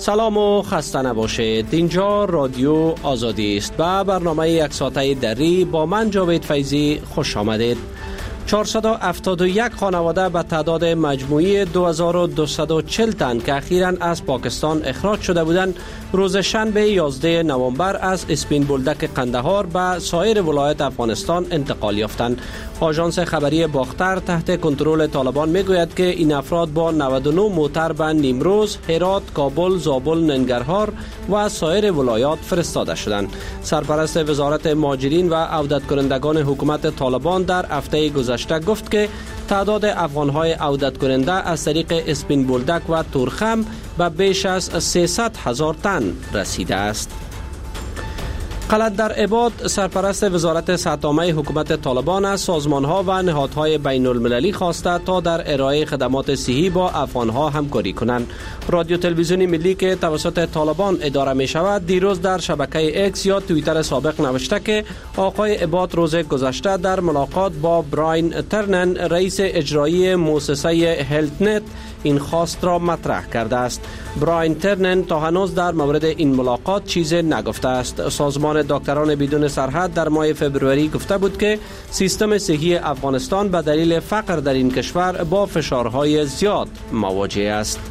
سلام و خسته نباشید. اینجا رادیو آزادی است و برنامه یک ساعته دری با من جاوید فیضی خوش آمدید. 471 خانواده به تعداد مجموعی 2240 تن که اخیراً از پاکستان اخراج شده بودند روز شنبه 11 نوامبر از اسپین بولدک قندهار به سایر ولایت افغانستان انتقال یافتند. آژانس خبری باختر تحت کنترل طالبان میگوید که این افراد با 99 موتر به نیمروز، هرات، کابل، زابل، ننگرهار و سایر ولایات فرستاده شدند. سرپرست وزارت مهاجرین و عودت کنندگان حکومت طالبان در هفته گذشته گفت که تعداد افغان‌های عودت کننده از طریق اسپین بولدک و تورخم به بیش از 300,000 تن رسیده است. خالد در عباد سرپرست وزارت صحت عامه حکومت طالبان از سازمان‌ها و نهادهای بین المللی خواسته تا در ارائه خدمات صحی با افغان‌ها همکاری کنند. رادیو تلویزیونی ملی که توسط طالبان اداره می شود دیروز در شبکه اکس یا توییتر سابق نوشته که آقای عباد روز گذشته در ملاقات با براین ترنن رئیس اجرایی مؤسسه هلت نت این خواست را مطرح کرده است. براین ترنن تا هنوز در مورد این ملاقات چیزی نگفته است. سازمان دکتران بدون سرحد در ماه فبروری گفته بود که سیستم صحی افغانستان به دلیل فقر در این کشور با فشارهای زیاد مواجه است.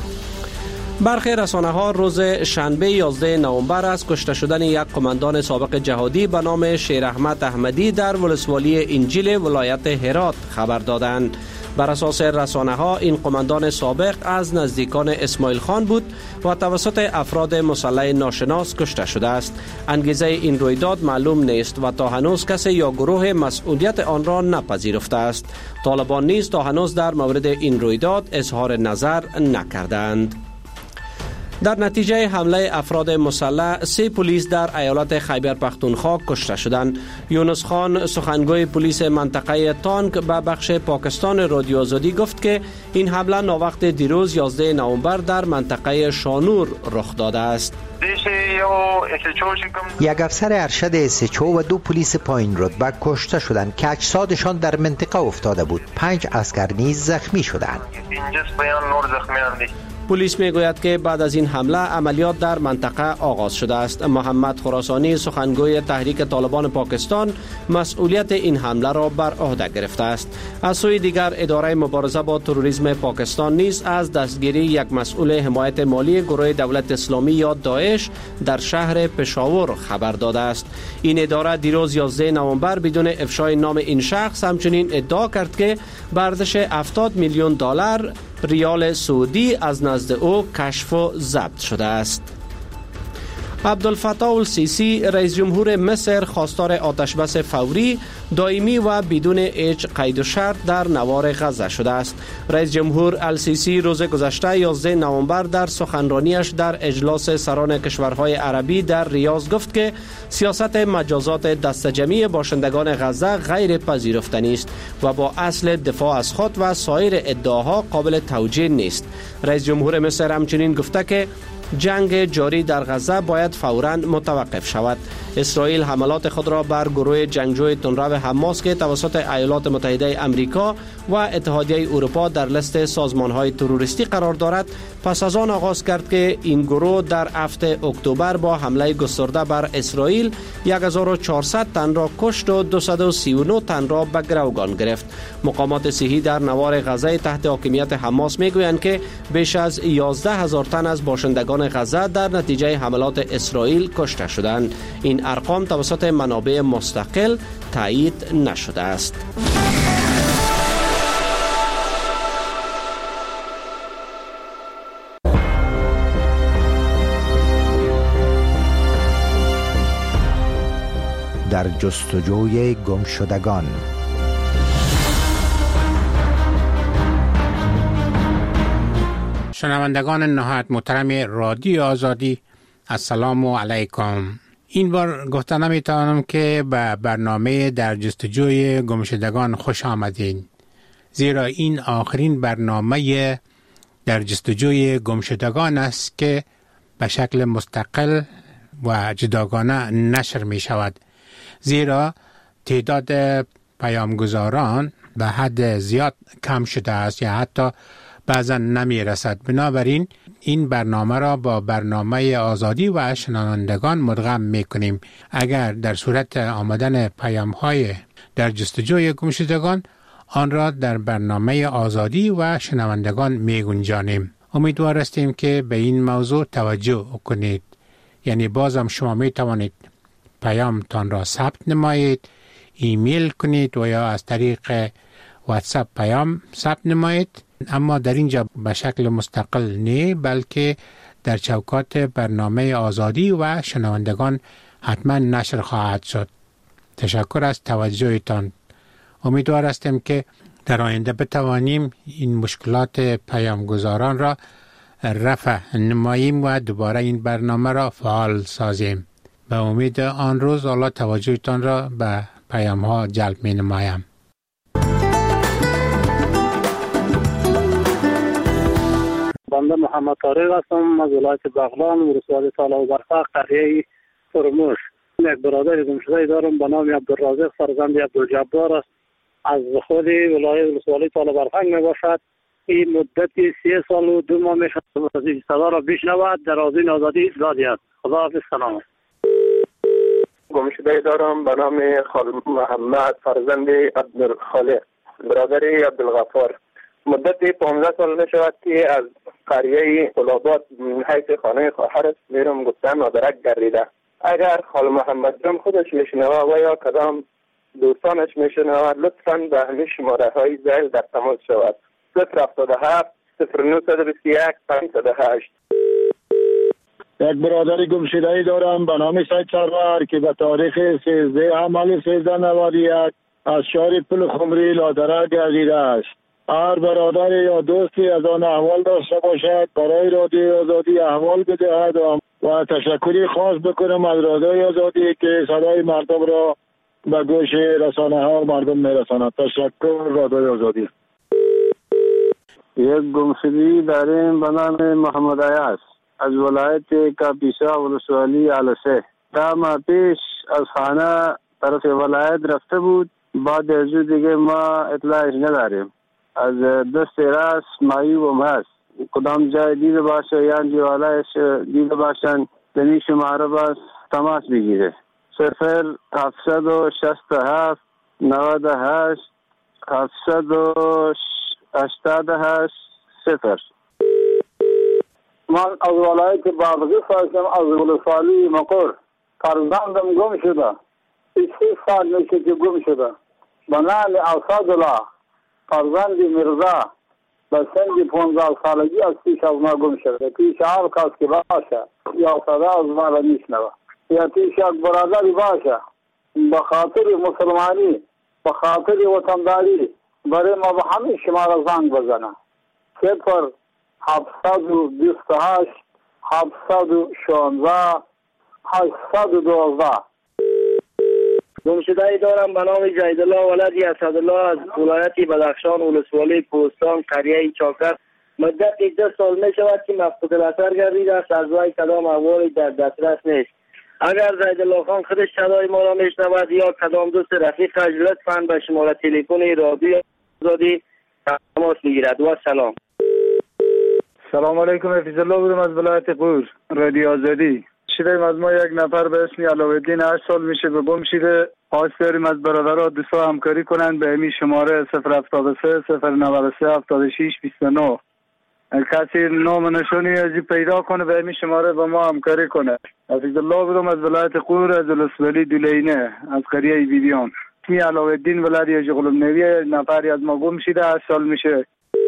برخی رسانه‌ها روز شنبه 11 نوامبر از کشته شدن یک قماندان سابق جهادی به نام شیر احمد احمدی در ولسوالی انجیل ولایت هرات خبر دادند. بر اساس رسانه‌ها این قماندان سابق از نزدیکان اسماعیل خان بود و توسط افراد مسلح ناشناس کشته شده است. انگیزه این رویداد معلوم نیست و تا هنوز کسی یا گروه مسئولیت آن را نپذیرفته است. طالبان نیز تا هنوز در مورد این رویداد اظهار نظر نکردند. در نتیجه حمله افراد مسلح 3 پلیس در ایالت خیبر پختونخوا کشته شدند. یونس خان سخنگوی پلیس منطقه تانک به بخش پاکستان رادیو آزادی گفت که این حمله ناوقت دیروز 11 نوامبر در منطقه شانور رخ داده است. یک افسر ارشد SHO و 2 پلیس پایین رتبه کشته شدند که اجسادشان در منطقه افتاده بود. 5 عسکر نیز زخمی شدند. پلیس میگوید که بعد از این حمله عملیات در منطقه آغاز شده است. محمد خراسانی سخنگوی تحریک طالبان پاکستان مسئولیت این حمله را بر عهده گرفته است. از سوی دیگر اداره مبارزه با تروریسم پاکستان نیز از دستگیری یک مسئول حمایت مالی گروه دولت اسلامی یا داعش در شهر پشاور خبر داده است. این اداره دیروز 11 نوامبر بدون افشای نام این شخص همچنین ادعا کرد که به ارزش 70 میلیون دلار ریال سعودی از نزد او کشف و ضبط شده است. عبدالفتاح السیسی رئیس جمهور مصر خواستار آتشبس فوری، دائمی و بدون هیچ قید و شرط در نوار غزه شده است. رئیس جمهور السیسی روز گذشته 11 نوامبر در سخنرانیش در اجلاس سران کشورهای عربی در ریاض گفت که سیاست مجازات دسته‌جمعی باشندگان غزه غیر پذیرفتنی است و با اصل دفاع از خود و سایر ادعاها قابل توجیه نیست. رئیس جمهور مصر همچنین گفته که جنگ جاری در غزه باید فوراً متوقف شود. اسرائیل حملات خود را بر گروه جنگجوی تندرو حماس که توسط ایالات متحده آمریکا و اتحادیه اروپا در لیست سازمان‌های تروریستی قرار دارد پس از آن آغاز کرد که این گروه در هفته اکتبر با حمله گسترده بر اسرائیل 1400 تن را کشت و 239 تن را به گروگان گرفت. مقامات صحی در نوار غزه تحت حاکمیت حماس میگویند که بیش از 11000 تن از باشندگان غزه در نتیجه حملات اسرائیل کشته شدند. این ارقام توسط منابع مستقل تایید نشده است. در جستجوی گمشدگان. شنوندگان نهایت محترم رادیو آزادی، السلام علیکم. این بار گفته نمیتوانم که به برنامه در جستجوی گمشدگان خوش آمدین، زیرا این آخرین برنامه در جستجوی گمشدگان است که به شکل مستقل و جداگانه نشر می شود، زیرا تعداد پیامگذاران به حد زیاد کم شده است یا حتی بعضا نمی رسد. بنابراین این برنامه را با برنامه آزادی و شنوندگان مدغم می کنیم. اگر در صورت آمدن پیام های در جستجوی گمشدگان، آن را در برنامه آزادی و شنوندگان می گنجانیم. امیدوار هستیم که به این موضوع توجه کنید. یعنی بازم شما می توانید پیامتان را ثبت نمایید، ایمیل کنید و یا از طریق واتساپ پیام ثبت نمایید، اما در اینجا به شکل مستقل نه، بلکه در چوکات برنامه آزادی و شنوندگان حتما نشر خواهد شد. تشکر از توجهتان. امیدوار هستیم که در آینده بتوانیم این مشکلات پیامگزاران را رفع نماییم و دوباره این برنامه را فعال سازیم. به امید آن روز الله توجهتان را به پیام ها جلب می نمایم. بنده محمد طارق هستم از ولایت بغلان، ولسوالی طالع برفق، قریه فرموش. یک برادر گمشده دارم به نام عبدالرازق فرزند عبدالجبار است. از خود ولسوالی طالع برفق می باشد. این مدت 3 سال و 2 ماه می شود صدا را بشنود. در آذین آزادی زادی است. خداحافظ. سلام. گمشده دارم به نام خالد محمد فرزند عبدالخالق، برادر عبدالغفار. مدت 15 سال می شود که از قریه قلابات حیث خانه خواهرش میرم گفتن مادرک گردیده. اگر خال محمد جان خودش میشنوه و یا کدام دوستانش میشنوه، لطفاً به همین شماره های زیل در تماس شود. 077 0921 508. یک برادر گمشده‌ای دارم به نام سید سرور که به تاریخ 13 حمل 1391 از شهر پل خمری لادره گردیده است. هر برادر یا دوستی از آن احوال داشته باشد برای رادیو آزادی احوال بدهد و تشکری خاص بکنم از رادیو آزادی که صدای مردم را به گوش رسانه ها مردم میرساند. تشکر رادیو آزادی. یک گمشده‌ای داریم به نام محمد عیاض از ولایت کاپیسا ولسوالی علسه. 10 ماه پیش از خانه طرف ولایت رفته بود. بعد از دیگه ما اطلاعش نداریم. از دست راست معیوب هست. کدام جای دیده باشه یا دیوالایش دیده باشن دنی شماره باز تماس بگیره. 0767 98 788 0. من از ولایت بادغیس هستم، از ولسوالی مقر. فرزندم گم شده. 3 سال میشه که گم شده. به نام اسدالله فرزند مرزا به سن 15 سالگی از پیش از ما گم شده. پیش هر کس که باشه یا صدا از ما را میشنوه یا پیش یک برادری باشه به خاطر مسلمانی، به خاطر وطنداری برای ما به همین شماره زنگ بزنه. 0728 716 812. گمشده‌ای دارم به نام جیدالله ولدی اسدالله از ولایت بدخشان ولسوالی پوستان قریه چاکر. مدت 2 سال می شود که مفقود الاثر گردیده است. از وی کدام احوالی در دسترس نیست. اگر جیدالله خان خودش صدای ما را میشنود یا کدام دوست رفیقش لطفاً به شماره تلفن رادیو آزادی تماس بگیرد. و سلام. سلام علیکم. حفیظ الله بودم از ولایت قور، رادیو آزادی. شدیم از ما یک نفر به اسم علاءالدین 8 سال میشه به گم شده. خواست داریم از برادرها دوستا همکاری کنند به همین شماره 073 093 76 29. کسی نام نشانی از پیدا کنه به همین شماره با ما همکاری کنه. حفیظ الله بودم از ولایت قور از ولسوالی دولینه از قریه بیبیان. اسمی علاءالدین ولدی جغلم نویه. نفری از ما گم شده 8 سال میشه.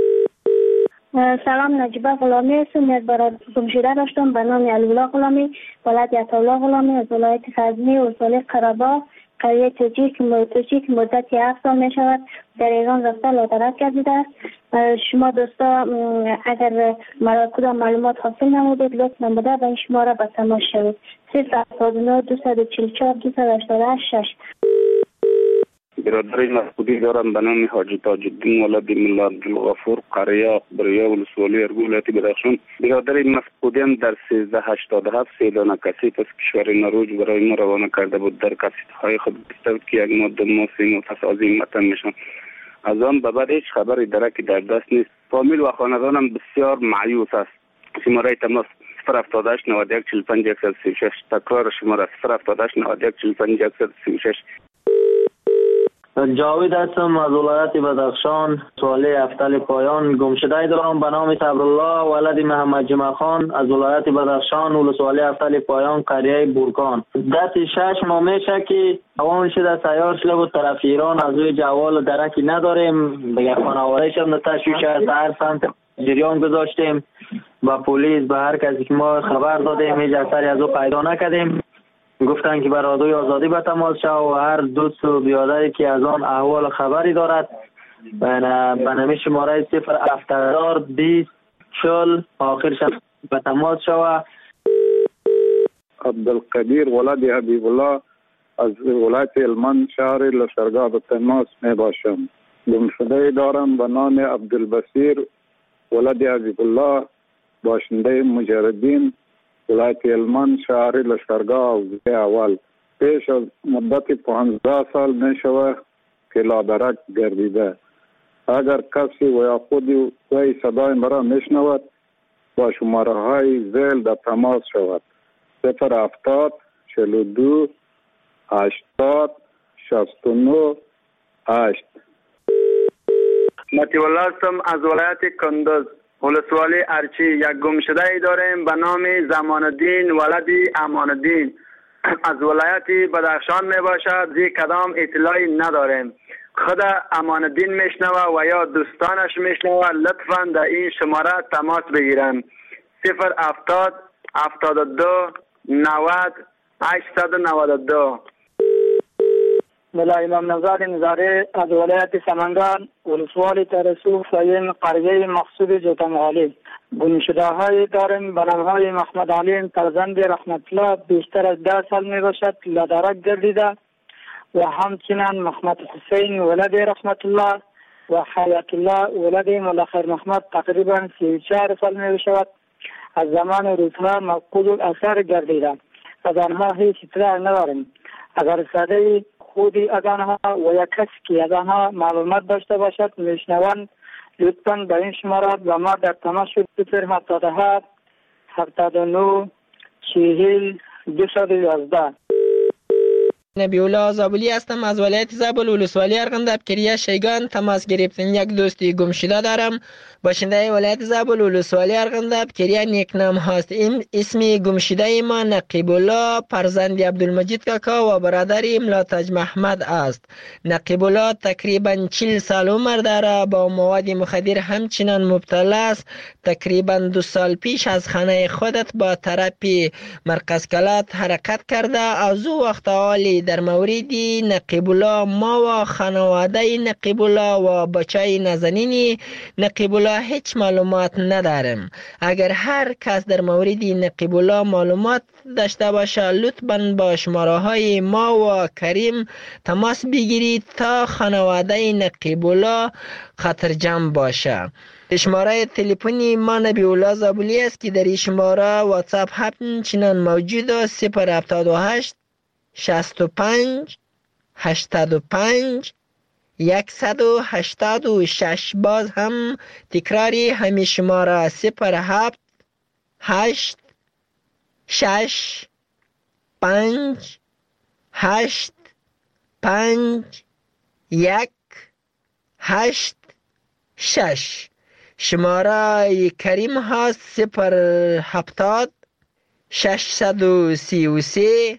سلام، نجیبه غلامی هستم. یک برادر گمشده داشتم به نام علی‌الله غلامی، ولد عطاالله غلامی از ولایت غزنی ولسوالی قره‌باغ قریه توجی که مدت 7 سال می شود در ایران رفته لادرک گردیده است. شما دوستا اگر کدام معلومات حاصل نمودید لطف نموده به این شماره به تماس شوید. 079 244 288 6. برادر مفقودی دارم به نام حاجی تاج الدین ولد ملا عبدالغفور قریه بریا ولسوالی ولایت بدخشان. برادر مفقودیم در 1387 سیلانه کسیت از کشور نروژ برای ما روانه کرده بود. در کسیت‌های خود گفته که یک ماه 2 ماه 3 ماه پس از این وطن میشن. از آن به بعد هیچ خبری درکی در دست نیست. فامیل و خاندانم بسیار مایوس است. شماره تماس 078 91 45 136. تکرار شماره 078 91 45 136. جاوید هستم از ولایت بدخشان. سوال افتل پایان گمشده دارم به نام صبرالله ولد محمد جمعه خان از ولایت بدخشان. ولسوالی افتل پایان قریه بورکان. دست 6 ماه میشه که اون شده سیار شده بود طرف ایران. از روی جوال درکی نداریم. دیگه خانواده‌اش هم تشویش است. هر سمت جریان گذاشتیم با پلیس به هر کسی که ما خبر دادیم هیچ اثری از او پیدا نکردیم. گفتن که بر رادیوی آزادی به تماس شو و هر دوست و بیادری که از آن احوال خبری دارد به نمی شماره 070 40 آخرش به تماس شو. عبدالقدیر ولد حبیب الله از ولایت هلمند شهر لشکرگاه به تماس می باشم. گمشده دارم به نام عبدالبصیر ولد حبیب الله باشنده مجردین ولایت هلمند شهر لشکرگاه اول. پیش از مدت 15 سال می شود که لادرک گردیده. اگر کسی و یا خودی وی صدای مرا می شنود با شماره های زیل در تماس شود. 070 42 80 69 8. مطیع الله هستم از ولایت کندز. ولسوالی ارچی. یک گمشده ای داریم به نام زمان الدین ولدی امان الدین از ولایت بدخشان می باشد. زی کدام اطلاعی نداریم. خود امان الدین میشنوه و یا دوستانش میشنوه لطفا در این شماره تماس بگیرن. 070 72 90 892. ملا امام نزار نظاره از ولایت سمنگان. ولسوالی ترسو فایم قریه مقصود جوتمغالی. گمشده های داریم به نام های محمد علیم فرزند رحمت الله بیشتر از 10 سال می باشد لادرک گردیده و همچنین محمد حسین ولد رحمت الله و حیات الله ولد مولا خیر محمد تقریبا 34 سال می باشد. از زمان روزها مفقود الاثر گردیده. از آنها هیچ اطلاع نداریم. اگر صدای خودی از آنها و یک کسی که از آنها معلومات داشته باشد میشنوند لطفاً به این شماره و ما در تماس شد 077 79 40 211. نبی‌الله زابلی هستم از ولایت زابل. ولسوالی ارغنداب کریه شیگان. تماس گرفتن یک دوستی گمشده دارم باشنده ولایت زابل. ولسوالی ارغنداب کریه نیکنام هست. این اسمی گمشده ما نقیب الله فرزند عبدالمجید کاکا و برادر ملاتج محمد است. نقیب الله تقریبا 40 سال عمر داره. با مواد مخدر همچنان مبتلا است. تقریبا 2 سال پیش از خانه خودت با تراپی مرکز کلات حرکت کرده. از او وقت حالی در مورد نقیب الله ما و خانواده نقیب الله و بچه نازنین نقیب الله هیچ معلومات نداریم. اگر هر کس در مورد نقیب الله معلومات داشته باشه لطفاً با شماره های ما و کریم تماس بگیرید تا خانواده نقیب الله خطرجم باشه. شماره تلفنی ما نبی‌الله زابلی است که در این شماره واتساپ همچنان موجود است. 078 65 85 186. باز هم تکراری همین شماره 07 8 6 5 8 5 1 8 6. شماره کریم هست 070 633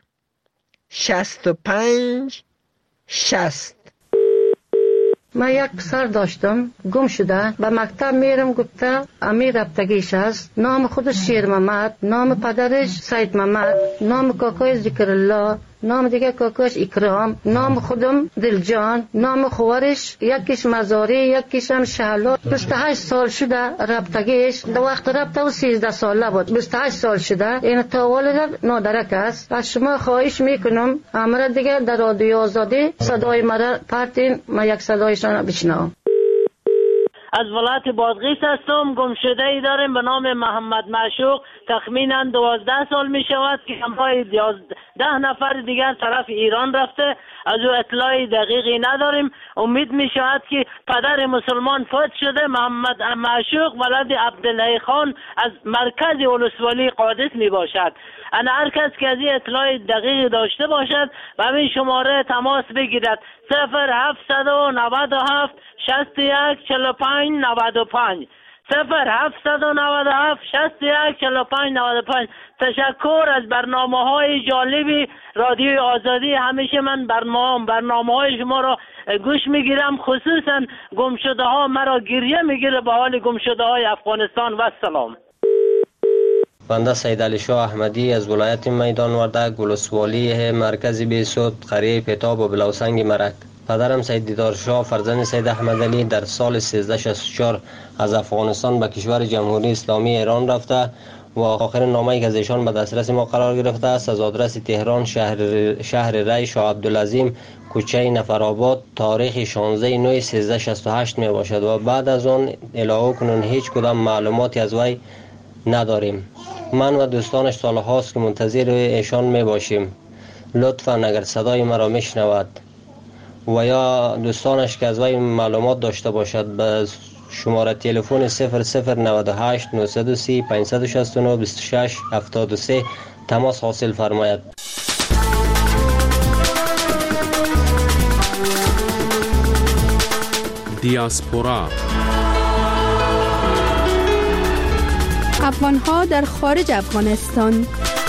65 60. من یک پسر داشتم گم شده به مکتب میرم گفته امیر رفتگیش است. نام خودش شیر محمد، نام پدرش سید محمد، نام کاکای ذکر الله، نام دیگه کاکاش اکرام، نام خودم دلجان، نام خوارش یکیش مزاری یکیش هم شهلا. 28 سال شده رفتگیش. در وقت رفته و 13 ساله بود. 28 سال شده. این تا والد نادرک است. از شما خواهش میکنم امر دیگه در رادیو آزادی صدای مرا پرتین ما یک صدایشان بشنوم. از ولایت بادغیس هستم. گمشده ای داریم به نام محمد معشوق. تخمینا 12 سال می شود که همراه 10 نفر دیگر طرف ایران رفته. از او اطلاع دقیقی نداریم. امید می شود که پدر مسلمان فوت شده، محمد معشوق ولد عبدالله خان از مرکز ولسوالی قادس می باشد. انا هر کس که از این اطلاع دقیق داشته باشد و همین شماره تماس بگیرد 0797 61 45 95 0797 61 45 95. تشکر از برنامه‌های جالبی رادیو آزادی. همیشه من برنامه‌های شما را گوش میگیرم، خصوصا گمشده ها مرا گریه میگیره به حال گمشده های افغانستان. و سلام. بنده سید علی شاه احمدی از ولایت میدان وردک، ولسوالی مرکز بیسود، قریه پیتاب و بلوسنگ مرک. پدرم سید دیدار شاه فرزند سید احمد علی در سال 1364 از افغانستان به کشور جمهوری اسلامی ایران رفته و آخرین نامه‌ای که از ایشان به دسترس ما قرار گرفته است از آدرس تهران، شهر ری، شاه عبدالعظیم، کوچه نفرآباد، تاریخ 16/9/1368 می باشد و بعد از آن الهو کنون هیچ کدام معلوماتی از وی نداریم. من و دوستانش سالهاست که منتظر ایشان می باشیم. لطفاً اگر صدای مرا میشنود و یا دوستانش که از وی معلومات داشته باشد به شماره تلفن 0098 930 569 26 73 تماس حاصل فرماید. دیاسپورا افغان‌ها در خارج افغانستان.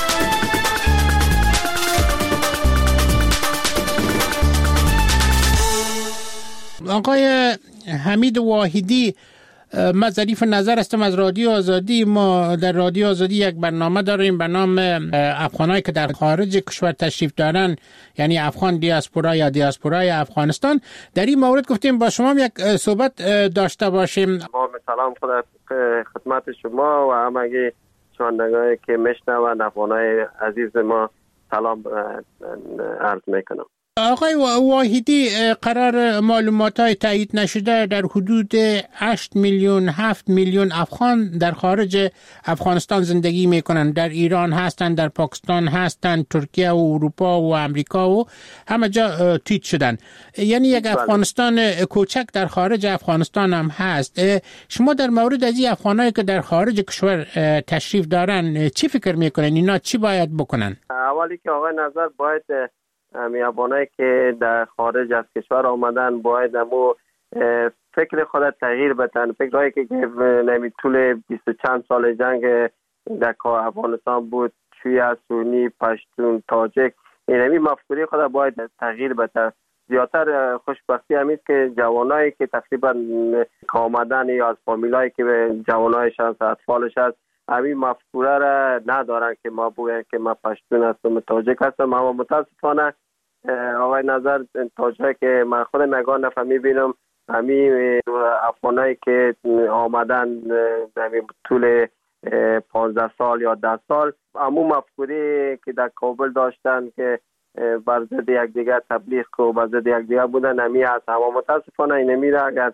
آقای حمید واحدی، من ظریف نظر هستم از رادیو آزادی. ما در رادیو آزادی یک برنامه داریم به نام افغانایی که در خارج کشور تشریف دارن، یعنی افغان دیاسپورا یا دیاسپورای افغانستان. در این مورد گفتیم با شما یک صحبت داشته باشیم. با سلام خدمت شما و همگی شنوندگانی که میشنوند، افغانای عزیز ما سلام عرض میکنم. آقای واحدی، قرار معلومات‌های تایید نشده در حدود 8 میلیون 7 میلیون افغان در خارج افغانستان زندگی میکنند. در ایران هستند، در پاکستان هستند، ترکیه و اروپا و امریکا و همه جا تایید شدن. یعنی یک افغانستان کوچک در خارج افغانستان هم هست. شما در مورد از این افغانایی که در خارج کشور تشریف دارن چی فکر میکنن؟ اینا چی باید بکنن؟ اولی که آقای نظر باید افغانایی که در خارج از کشور آمدن باید امو فکر خود تغییر بدن. فکرهایی که نمی طول 20 چند سال جنگ در افغانستان بود، شیعه، سنی، پشتون، تاجک، اینمی مفکوری خود باید تغییر بدن. زیادتر خوشبختی همیست که جوانایی که تقریبا آمدن یا از فامیلایی که جوانایش هست، اطفالش هست، همین مفکوره را ندارن که ما بگویم که ما پشتون هستم، تاجک هستم. اما متاسفانه آقای نظر تاجک که من خود نگاه نفر میبینم، همین افغانایی که آمدن همین طول 15 سال یا 10 سال همون مفکوری که در کابل داشتن که بر ضد یکدیگر تبلیغ و بر ضد یکدیگر بودن همین هست. اما متاسفانه این میره اگر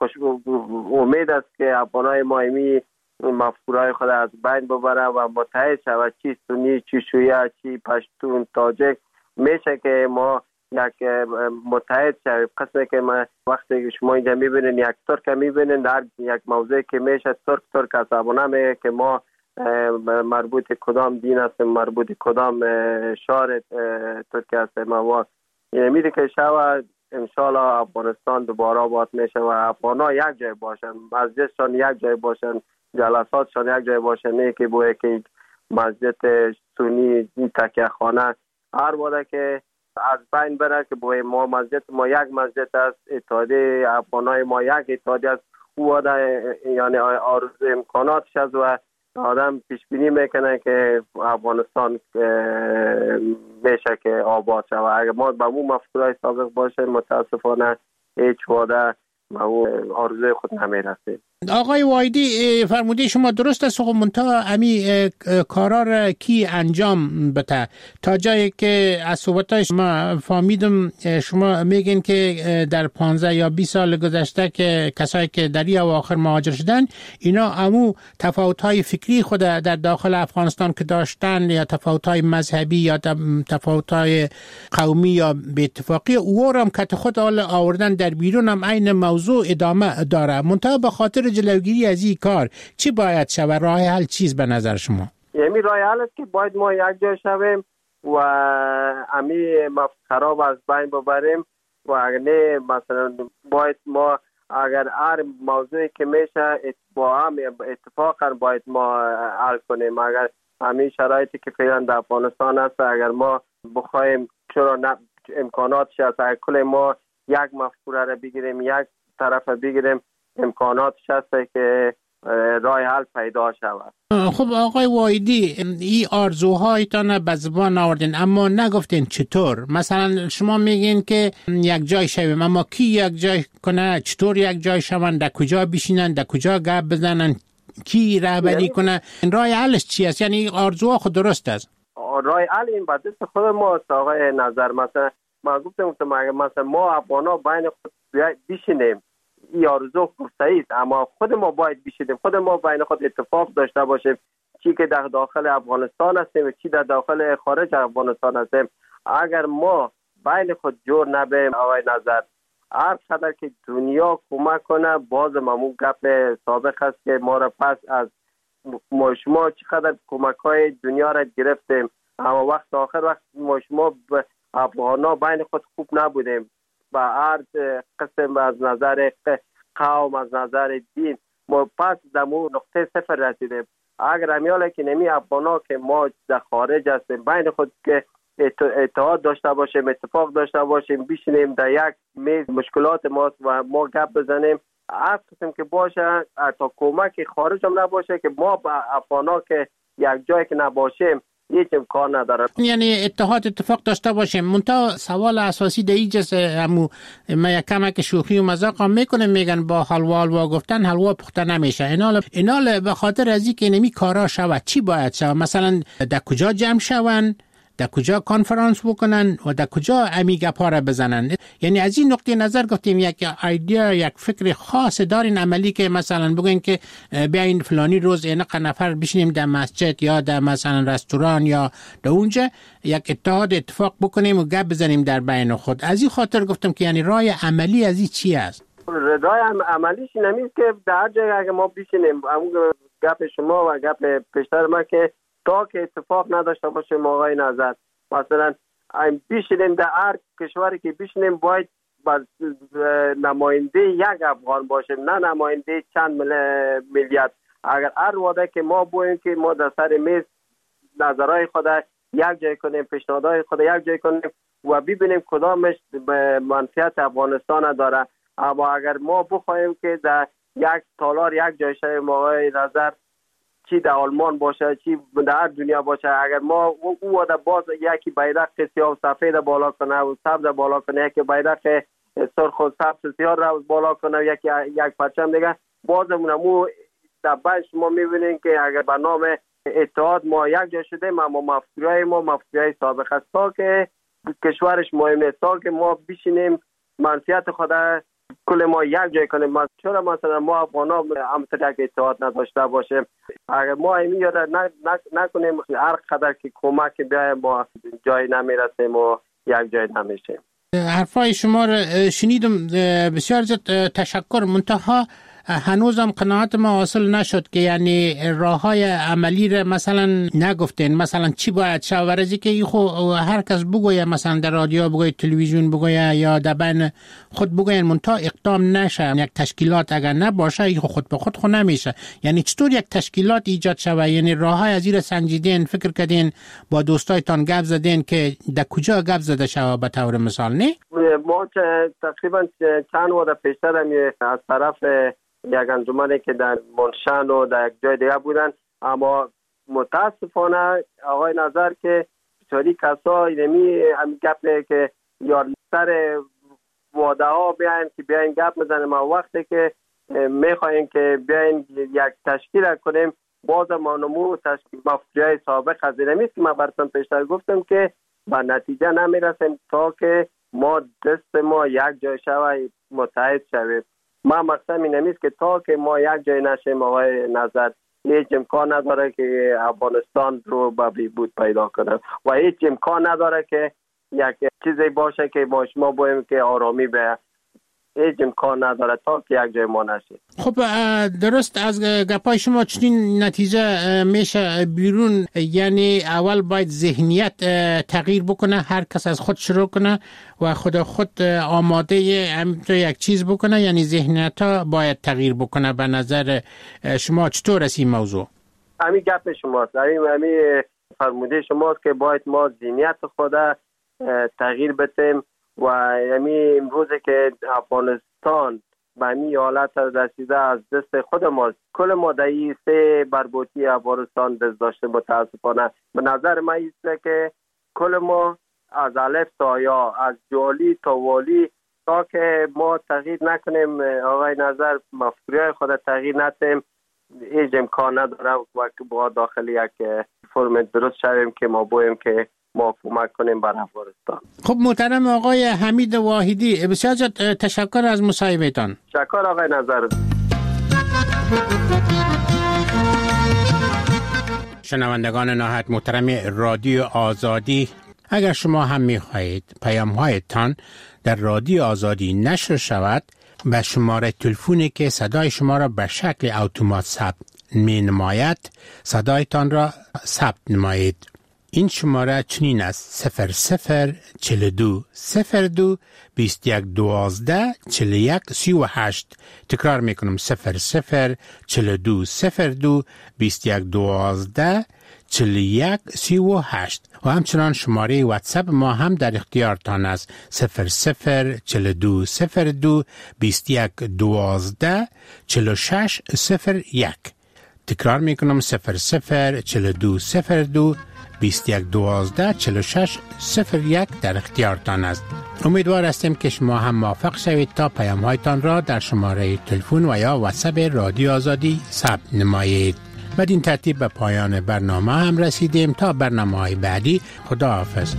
امید است که افغانای ما همین مفکورهای خود از بین ببره و متحد شود، چی سنی، چی شیعه، چی پشتون، تاجک، میشه که ما یک متحد شویم. قسمه که ما وقتی شما اینجا میبینین یک ترک میبینین در یک موضوع که میشه ترک عصبانه میگه که ما مربوط کدام دین هستیم، مربوط کدام شهر ترک هستیم. و میده که شود انشالله افغانستان دوباره آباد میشه و افغانا یک جای باشن، مسجدشان یک جای باشن، جلساتشان یک جای باشن، نه که بوده که مسجد سنی تکیه خانه هر بوده که از بین بره که بوده ما مسجد ما یک مسجد است، اتحادیه افغانای ما یک اتحادیه است. او بوده یعنی آرزو امکاناتش است و آدم پیش بینی میکنه که افغانستان میشه که آباد شود. اگر ما به اون مفکورهای سابق باشه متاسفانه هیچ وعده به اون آرزوی خود نمیرسیم. آقای وایدی فرموده شما درست است، منتها امی کارا را کی انجام بده؟ تا جایی که از صحبتای شما فهمیدم شما میگین که در 15 یا 20 سال گذشته که کسایی که در این اواخر مهاجر شدن اینا امو تفاوت‌های فکری خود در داخل افغانستان که داشتن یا تفاوت‌های مذهبی یا تفاوت‌های قومی یا به اتفاقی او را هم که خود آوردن در بیرون هم این موضوع ادامه داره. منتها به خاطر جلوگیری از این کار چی باید شود؟ راه حل چیز به نظر شما؟ یعنی راه حل است که باید ما یک جای شویم و امی خراب از بین ببریم و اگر نه مثلا باید ما اگر هر موضوعی که میشه با هم اتفاقا باید ما حل کنیم. اگر همین شرایطی که فعلا در افغانستان هست اگر ما بخوایم چرا امکاناتش هست اگر کل ما یک مفکوره را بگیریم یک طرف بگیریم امکاناتش هست که راه حل پیدا شود. خب آقای وایدی این آرزوهایتان به زبان آوردین اما نگفتین چطور. مثلا شما میگین که یک جای شویم اما کی یک جای کنه؟ چطور یک جای شون؟ در کجا بشینن؟ در کجا گپ بزنن؟ کی رهبری کنه؟ راه حلش چی است؟ یعنی آرزوها خود درست است. راه حل این به دست خود ما است آقای نظر. مثلا ما گفتم مثلا ما افغانا بین خود بشینیم این آرزو صحیح است اما خود ما باید بشینیم، خود ما بین خود اتفاق داشته باشیم، چی که در داخل افغانستان هستیم چی در داخل خارج افغانستان هستیم. اگر ما بین خود جور نبیم آقای نظر هر قدر که دنیا کمک کنه باز ممون گپ سابق است که ما را پس از شما چقدر کمک های دنیا را گرفتیم اما وقت آخر وقت شما افغانا بین خود خوب نبودیم با هر قسم از نظر قوم از نظر دین ما پس دمو نقطه صفر رسیدیم. اگر همیاله که نمی افغانا که ما در خارج هستیم بین خود که اتحاد داشته باشیم اتفاق داشته باشیم بشینیم در یک میز مشکلات ماست و ما گپ بزنیم هر قسم که باشه تا کمک خارج هم نباشه که ما با افغانا که یک جای که نباشیم هیچ امکان نداره. یعنی اتفاق داشته باشیم. منتها سوال اساسی در اینجاست همو من یک کمک شوخی و مذاق هم میکنم میگن با حلوا گفتن حلوا پخته نمیشه. اینال به خاطر از اینکه نمی کارا شود چی باید شود؟ مثلا در کجا جمع شون؟ در کجا کنفرانس بکنن و در کجا امیگا پاره بزنن؟ یعنی از این نقطه نظر گفتیم یک ایده یک فکر خاص دارین عملی که مثلا بگوین که بیاین فلانی روز اینقدر نفر بشینیم در مسجد یا در مثلا رستوران یا در اونجا یک اتفاق بکنیم و گپ بزنیم در بین خود. از این خاطر گفتم که یعنی راه عملی از این چی است؟ راه عملیش نمیست که در جای اگه ما بشینیم همون گپ شما و گپ پیشتر ما که تا که اتفاق نداشته باشیم آقای نظر مثلا بشینیم در هر کشوری که بشینیم باید نماینده یک افغان باشیم نه نماینده چند میلیارد. اگر هر واده که ما بویم که ما در سر میز نظرهای خود یک جای کنیم پیشنهادهای خود یک جای کنیم و ببینیم کدامش منفعت افغانستان داره. اما اگر ما بخوایم که در یک تالار یک جای شویم آقای نظر چی در آلمان باشه چی در هر دنیا باشه اگر ما او باز یکی بیرق سیاه و سفید بالا کنه و سبز بالا کنه یکی بیرق سرخ و سبز سیاه را بالا کنه یکی یک پرچم دیگه بازمون در بعد شما میبینین که اگر به نام اتحاد ما یک جا شدیم اما مفکورهای سابق است تا که کشورش مهم نیست تا که ما بشینیم منفعت خود کل ما یک جای کنیم. چرا مثلا ما افغانا همطور یک اتحاد نداشته باشیم؟ اگر ما همین یاد نکنیم هر قدر که کمک بیایم ما جای نمیرسیم و یک جای نمیشیم. حرفای شما را شنیدم بسیار زیاد تشکر. منتها هنوزم قناعت ما حاصل نشد که یعنی راههای عملی را مثلا نگفتین مثلا چی باید شود ورزی که هر کس بگویه مثلا در رادیو بگویه تلویزیون بگویه یا در بین خود بگوین منتها اقدام نشه. یک تشکیلات اگر نباشه خود به خود نمیشه. یعنی چطور یک تشکیلات ایجاد شود؟ یعنی راههای از این سنجیدین فکر کردین با دوستایتان گپ زدین که در کجا گپ زده شود به طور مثال؟ نه ما تقریبا چند وقت پیشتر از طرف یک انجمنی که در منشن و در یک جای دیگه بودن اما متاسفانه آقای نظر که چاری کسا اینمی هم گپ که یا سر واده ها بیاین که بیاین گپ بزنیم وقتی که میخواهیم که بیاین یک تشکیل کنیم. باز ما نمو مفکوره سابق از اینمیست که من براتون پیشتر گفتم که به نتیجه نمیرسیم تا که ما دست ما یک جای شوه متحد شویم. ما مقصد اینمیست که تا که ما یک جای نشیم آقای نظر هیچ امکان نداره که افغانستان رو به بهبود پیدا کنه و هیچ امکان نداره که یک چیزی باشه که ما شما بایم که آرامی به هیچ امکان نداره تا که یک جای ما نشه. خب درست از گپای شما چنین نتیجه میشه بیرون، یعنی اول باید ذهنیت تغییر بکنه، هر کس از خود شروع کنه و خود آماده همینطور یک چیز بکنه، یعنی ذهنیت ها باید تغییر بکنه. به نظر شما چطور است این موضوع؟ همین گپ شماست، همین فرموده شماست که باید ما ذهنیت خود تغییر بدیم و همین امروزه که افغانستان به همین حالت رسیده از دست خود ماست. کل ما در این سه بربوطی افغانستان دست داشته متاسفانه. به نظر من ایست که کل ما از الف تا یا، از جالی تا والی، تا که ما تغییر نکنیم آقای نظر مفکوره خود تغییر ندیم هیچ امکان نداره و با داخل یک فرم درست شویم که ما بایم که ما کمک کنیم بر افغانستان. خب محترم آقای حمید واحدی، بسیار تشکر از مصاحبهتان. تشکر آقای نظر. شنوندگان نهایت محترم رادیو آزادی، اگر شما هم می‌خواهید پیام‌هایتان در رادیو آزادی نشر شود، به شماره تلفنی که صدای شما را به شکل اتومات ثبت می‌نماید صدایتان را ثبت نمایید. این شماره چنین است: 0042 02 21 12 41 38. تکرار میکنم: 0042 02 21 12 41 38. و همچنان شماره واتساپ ما هم در اختیارتان است: 0042 02 21 12 46 01. تکرار میکنم: 0042 02 21 12 46 01 در اختیارتان است. امیدوار هستیم که شما هم موافق شوید تا پیام‌هایتان را در شماره تلفن و یا واتساپ رادیو آزادی ثبت نمایید. بدین ترتیب به پایان برنامه هم رسیدیم. تا برنامه‌های بعدی، خداحافظ.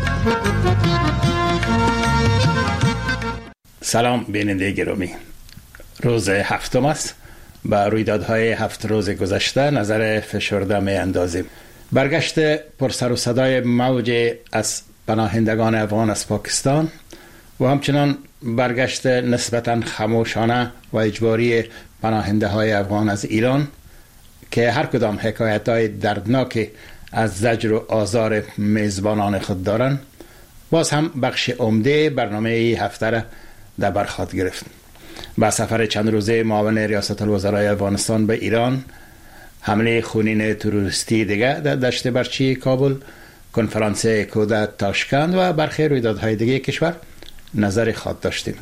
سلام بیننده گرامی، روز هفتم است. به رویدادهای 7 روز گذشته نظر فشرده می اندازیم. برگشت پرسر و صدای موج از پناهندگان افغان از پاکستان و همچنان برگشت نسبتاً خاموشانه و اجباری پناهنده های افغان از ایران که هر کدام حکایت های دردناک از زجر و آزار میزبانان خود دارند، باز هم بخش عمده برنامه ای هفته را در بر خود گرفت. با سفر چند روزه معاون ریاست الوزرای افغانستان به ایران، حمله خونین تروریستی دیگه در دشت برچی کابل، کنفرانس اکو در تاشکند و برخی رویدادهای دیگه کشور نظر خود داشتیم.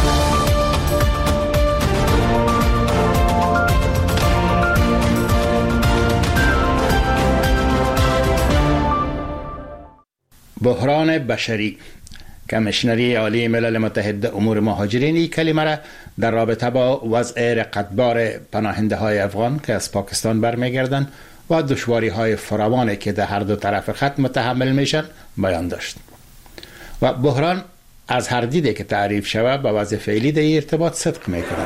بحران بشری. کمیشنری عالی ملل متحد امور مهاجرین این کلمه را در رابطه با وضع رقتبار پناهنده های افغان که از پاکستان برمیگردند و دشواری های فراوانی که در هر دو طرف خط متحمل میشن بیان داشت. و بحران از هر دیده که تعریف شود با وضع فعلی در ارتباط صدق میکنه.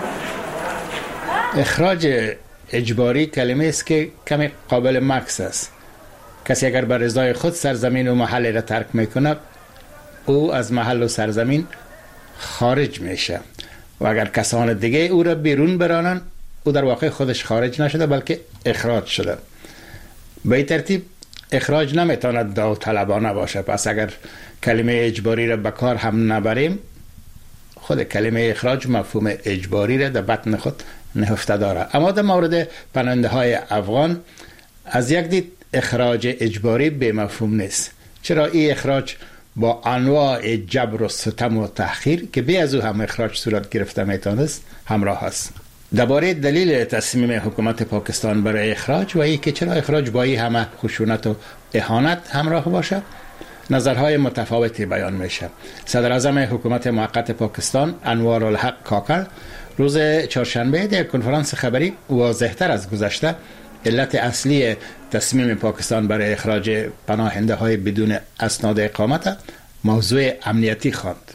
اخراج اجباری کلمه است که کمی قابل مکث است. کسی اگر بر رضای خود سرزمین و محل را ترک میکنه، او از محل و سرزمین خارج میشه و اگر کسان دیگه او را بیرون برانن، او در واقع خودش خارج نشده بلکه اخراج شده. به این ترتیب اخراج نمیتواند داوطلبانه باشه. پس اگر کلمه اجباری را به کار هم نبریم، خود کلمه اخراج مفهوم اجباری را در بطن خود نهفته داره. اما در مورد پناهنده های افغان از یک دید اخراج اجباری به مفهوم نیست، چرا این اخراج با انواع جبر و ستم و تحقیر که بی از او هم اخراج صورت گرفته میتونست همراه است. درباره دلیل تصمیم حکومت پاکستان برای اخراج و ای که چرا اخراج با این همه خشونت و اهانت همراه باشه، نظرهای متفاوتی بیان میشه. صدر اعظم حکومت موقت پاکستان انوار الحق کاکر روز چهارشنبه در کنفرانس خبری واضح‌تر از گذشته علت اصلی تصمیم پاکستان برای اخراج پناهنده های بدون اسناد اقامت موضوع امنیتی خواند.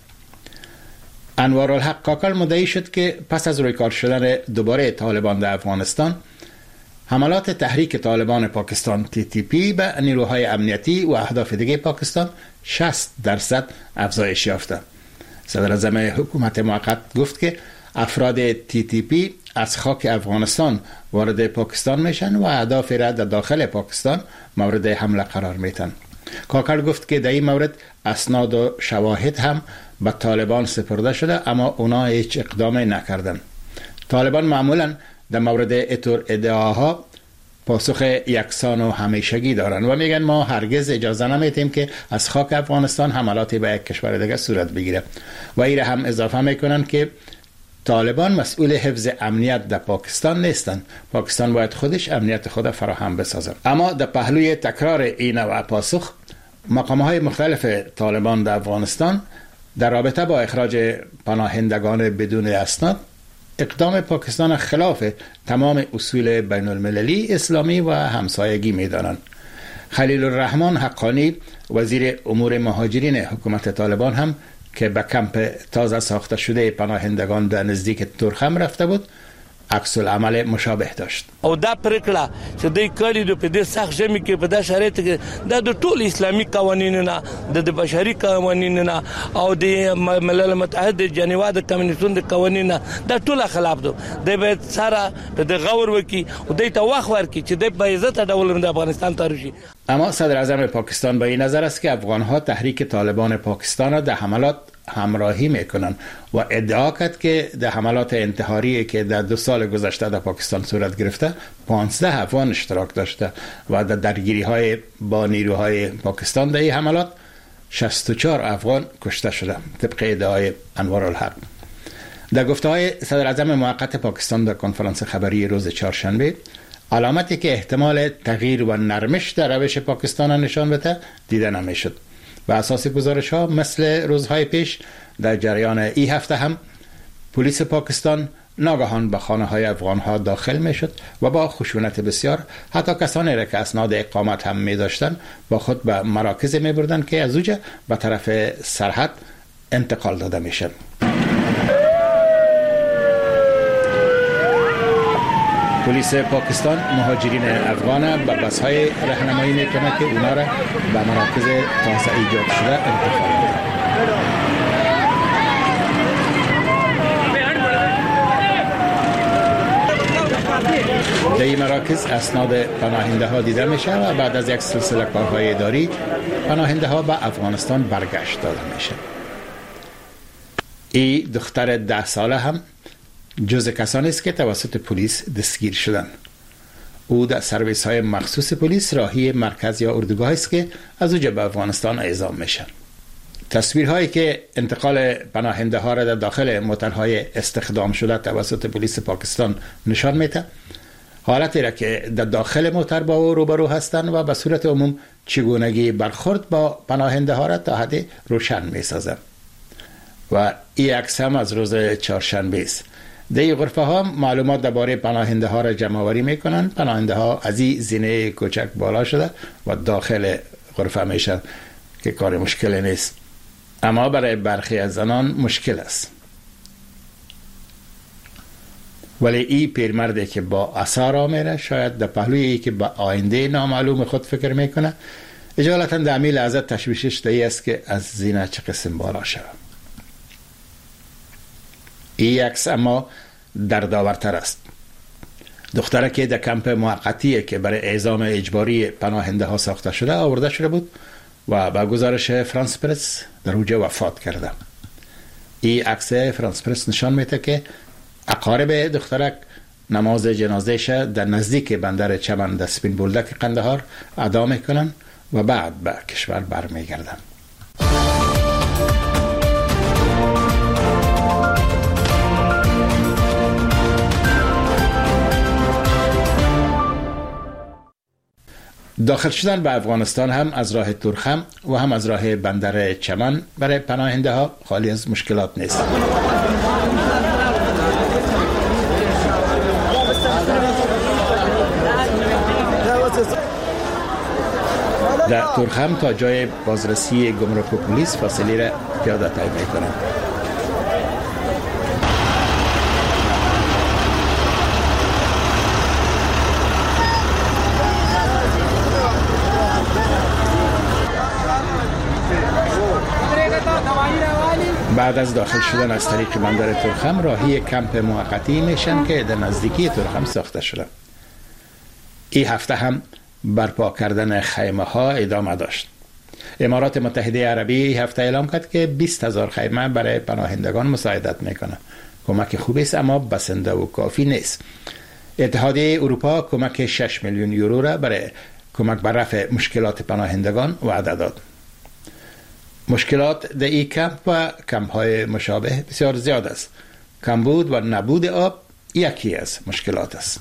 انوارالحق کاکل مدعی شد که پس از رویکار شدن دوباره طالبان در افغانستان، حملات تحریک طالبان پاکستان TTP به نیروهای امنیتی و اهداف دیگه پاکستان 60% افزایش یافته. صدراعظم حکومت موقت گفت که افراد TTP از خاک افغانستان وارد پاکستان میشن و اهداف را در داخل پاکستان مورد حمله قرار میتن. کاکل گفت که در این مورد اسناد و شواهد هم به طالبان سپرده شده، اما اونا هیچ اقدامی نکردن. طالبان معمولا در مورد اتور ادعاها پاسخ یکسان و همیشگی دارن و میگن ما هرگز اجازه نمیدیم که از خاک افغانستان حملاتی به یک کشور دیگه صورت بگیره و این هم اضافه میکنن که طالبان مسئول حفظ امنیت در پاکستان نیستن. پاکستان باید خودش امنیت خود فراهم بسازه. اما در پهلوی تکرار این و پاسخ، مقامهای مختلف طالبان در افغانستان در رابطه با اخراج پناهندگان بدون اسناد اقدام پاکستان خلاف تمام اصول بین المللی اسلامی و همسایگی می‌دانند. خلیل الرحمن حقانی وزیر امور مهاجرین حکومت طالبان هم که به کمپ تازه ساخته شده پناهندگان در نزدیک تورخم رفته بود، عکس العمل مشابه داشت. او دا پرکړه چې دوی کړي د په دې سخت ژمي کې په دا شرایط کې د ټول اسلامي قوانینو نه د بشري قوانینو نه او د ملل متحد جنیوا د کمیونټونو د قوانینو دا ټول خلاف دي. د به سره د غور وکي او د ته وخت ورکي چې د په عزت ډول د افغانستان تاریخي. اما صدر اعظم پاکستان به این نظر است که افغانها تحریک طالبان پاکستان را در حملات همراهی میکنن و ادعا کرد که در حملات انتحاری که در 2 سال گذشته در پاکستان صورت گرفته 15 افغان اشتراک داشته و در درگیری های با نیروهای پاکستان در این حملات 64 افغان کشته شده طبق ادعای انوارالحق. در گفته‌های صدر اعظم موقت پاکستان در کنفرانس خبری روز چهارشنبه، علامتی که احتمال تغییر و نرمش در روش پاکستان نشان بده دیده نمیشد. به اساس گزارش ها مثل روزهای پیش در جریان این هفته هم پلیس پاکستان ناگهان به خانه های افغان ها داخل می شد و با خشونت بسیار حتی کسانی را که اسناد اقامت هم می داشتن با خود به مراکز می بردن که از اوجه به طرف سرحد انتقال داده می شد. پلیس پاکستان مهاجرین افغان به بس‌های راهنمایی میکنه که اونا را به مراکز تازه ایجاد شده انتقال میده. در این مراکز اسناد پناهنده ها دیده میشه و بعد از یک سلسله کارهای اداری پناهنده ها به افغانستان برگشت داده میشه. این دختر 10 ساله هم جز کسانی است که توسط پلیس دستگیر شدند. او در سرویس های مخصوص پلیس راهی مرکز یا اردوگاه است که از اوجه به افغانستان اعزام میشن. تصویرهایی که انتقال پناهنده ها را در داخل موترهای استخدام شده توسط پلیس پاکستان نشان میده حالتی را که در داخل موتر با او روبرو هستند و به صورت عموم چگونگی برخورد با پناهنده ها را تا حد روشن میسازند. و این عکس هم از روز چهارشنبه است. در این غرفه ها معلومات درباره پناهنده ها را جمع آوری میکنن. پناهنده ها از این زینه کوچک بالا شده و داخل غرفه میشن که کار مشکلی نیست، اما برای برخی از زنان مشکل است. ولی این پیرمردی که با عصا میره شاید در پهلوی که به آینده نامعلوم خود فکر میکنه اجالتا در امی لحظه تشویشش دایی است که از زینه چه قسم بالا شود. این عکس اما دردآورتر است. دختره که در کمپ موقتی که برای اعزام اجباری پناهنده ها ساخته شده آورده شده بود و با گزارش فرانس پرس در اوجه وفات کرده. این عکس فرانس پرس نشان میده که اقارب دخترک نماز جنازهش در نزدیک بندر چمن در سپین بولدک قندهار ادا میکنن و بعد به کشور برمیگردن. داخل شدن به افغانستان هم از راه تورخم و هم از راه بندر چمن برای پناهنده ها خالی از مشکلات نیست. در تورخم تا جای بازرسی گمرک و پلیس فاصله را پیاده طی می‌کنند. بعد از داخل شدن از طریق بندر تورخم راهی کمپ موقتی میشن که در نزدیکی تورخم ساخته شده. این هفته هم برپا کردن خیمه ها ادامه داشت. امارات متحده عربی این هفته اعلام کرد که 20,000 خیمه برای پناهندگان مساعدت میکنه. کمک خوبی است اما بسنده و کافی نیست. اتحادیه اروپا کمک 6 میلیون یورو را برای کمک بر رفع مشکلات پناهندگان وعده داد. مشکلات در این کمپ و کمپ های مشابه بسیار زیاد است. کمبود و نبود آب یکی از مشکلات است.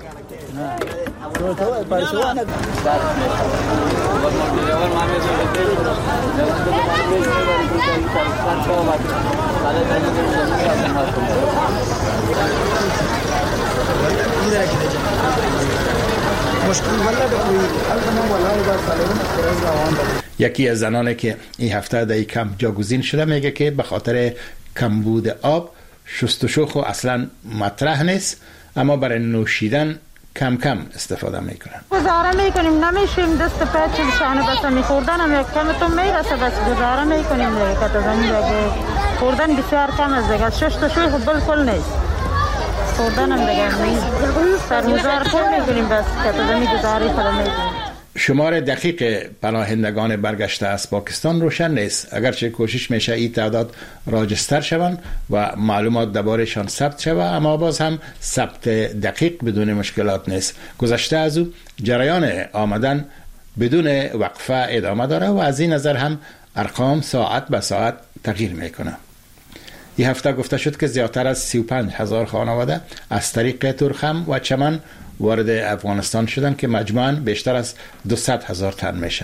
یکی از زنانی که این هفته در این کمپ جاگزین شده میگه که به خاطر کمبود آب شستشو خو اصلا مطرح نیست، اما برای نوشیدن کم کم استفاده میکنن. گزاره میکنیم، نمیشیم دست پچ شانه بس میخوردن هم یک کمتون میرسه، بس گزاره میکنیم دیگه که تا زمین دیگه خوردن بسیار کم از دیگه شستشوی خود بالکل نیست، خوردن هم دیگه نیست، سرمزار کل میکنیم بس که تا زمین گزاره خود میکنیم. شمار دقیق پناهندگان برگشته از پاکستان روشن نیست، اگرچه کوشش میشه این تعداد راجستر شوند و معلومات درباره‌شان ثبت شود، اما باز هم ثبت دقیق بدون مشکلات نیست. گذشته از او جریان آمدن بدون وقفه ادامه داره و از این نظر هم ارقام ساعت به ساعت تغییر میکنه. این هفته گفته شد که زیادتر از 35,000 خانواده از طریق تورخم و چمن وارد افغانستان شدن که مجموعاً بیشتر از 200,000 تن میشن.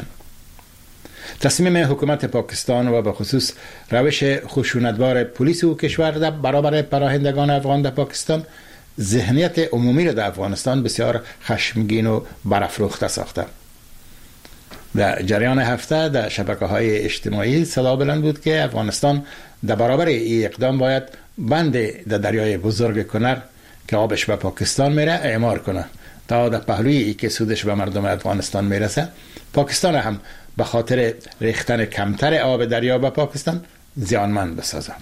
تصمیم حکومت پاکستان و به خصوص روش خشونتبار پلیس و کشور در برابر پناهندگان افغان در پاکستان ذهنیت عمومی را در افغانستان بسیار خشمگین و برافروخته ساخته. در جریان هفته در شبکه‌های اجتماعی صدا بلند بود که افغانستان در برابر این اقدام باید بند در دریای بزرگ کنر که آبش به پاکستان میره اعمار کنه تا در پهلوی ای که سودش به مردم افغانستان میرسه پاکستان هم به خاطر ریختن کمتر آب دریا به پاکستان زیانمند بسازه.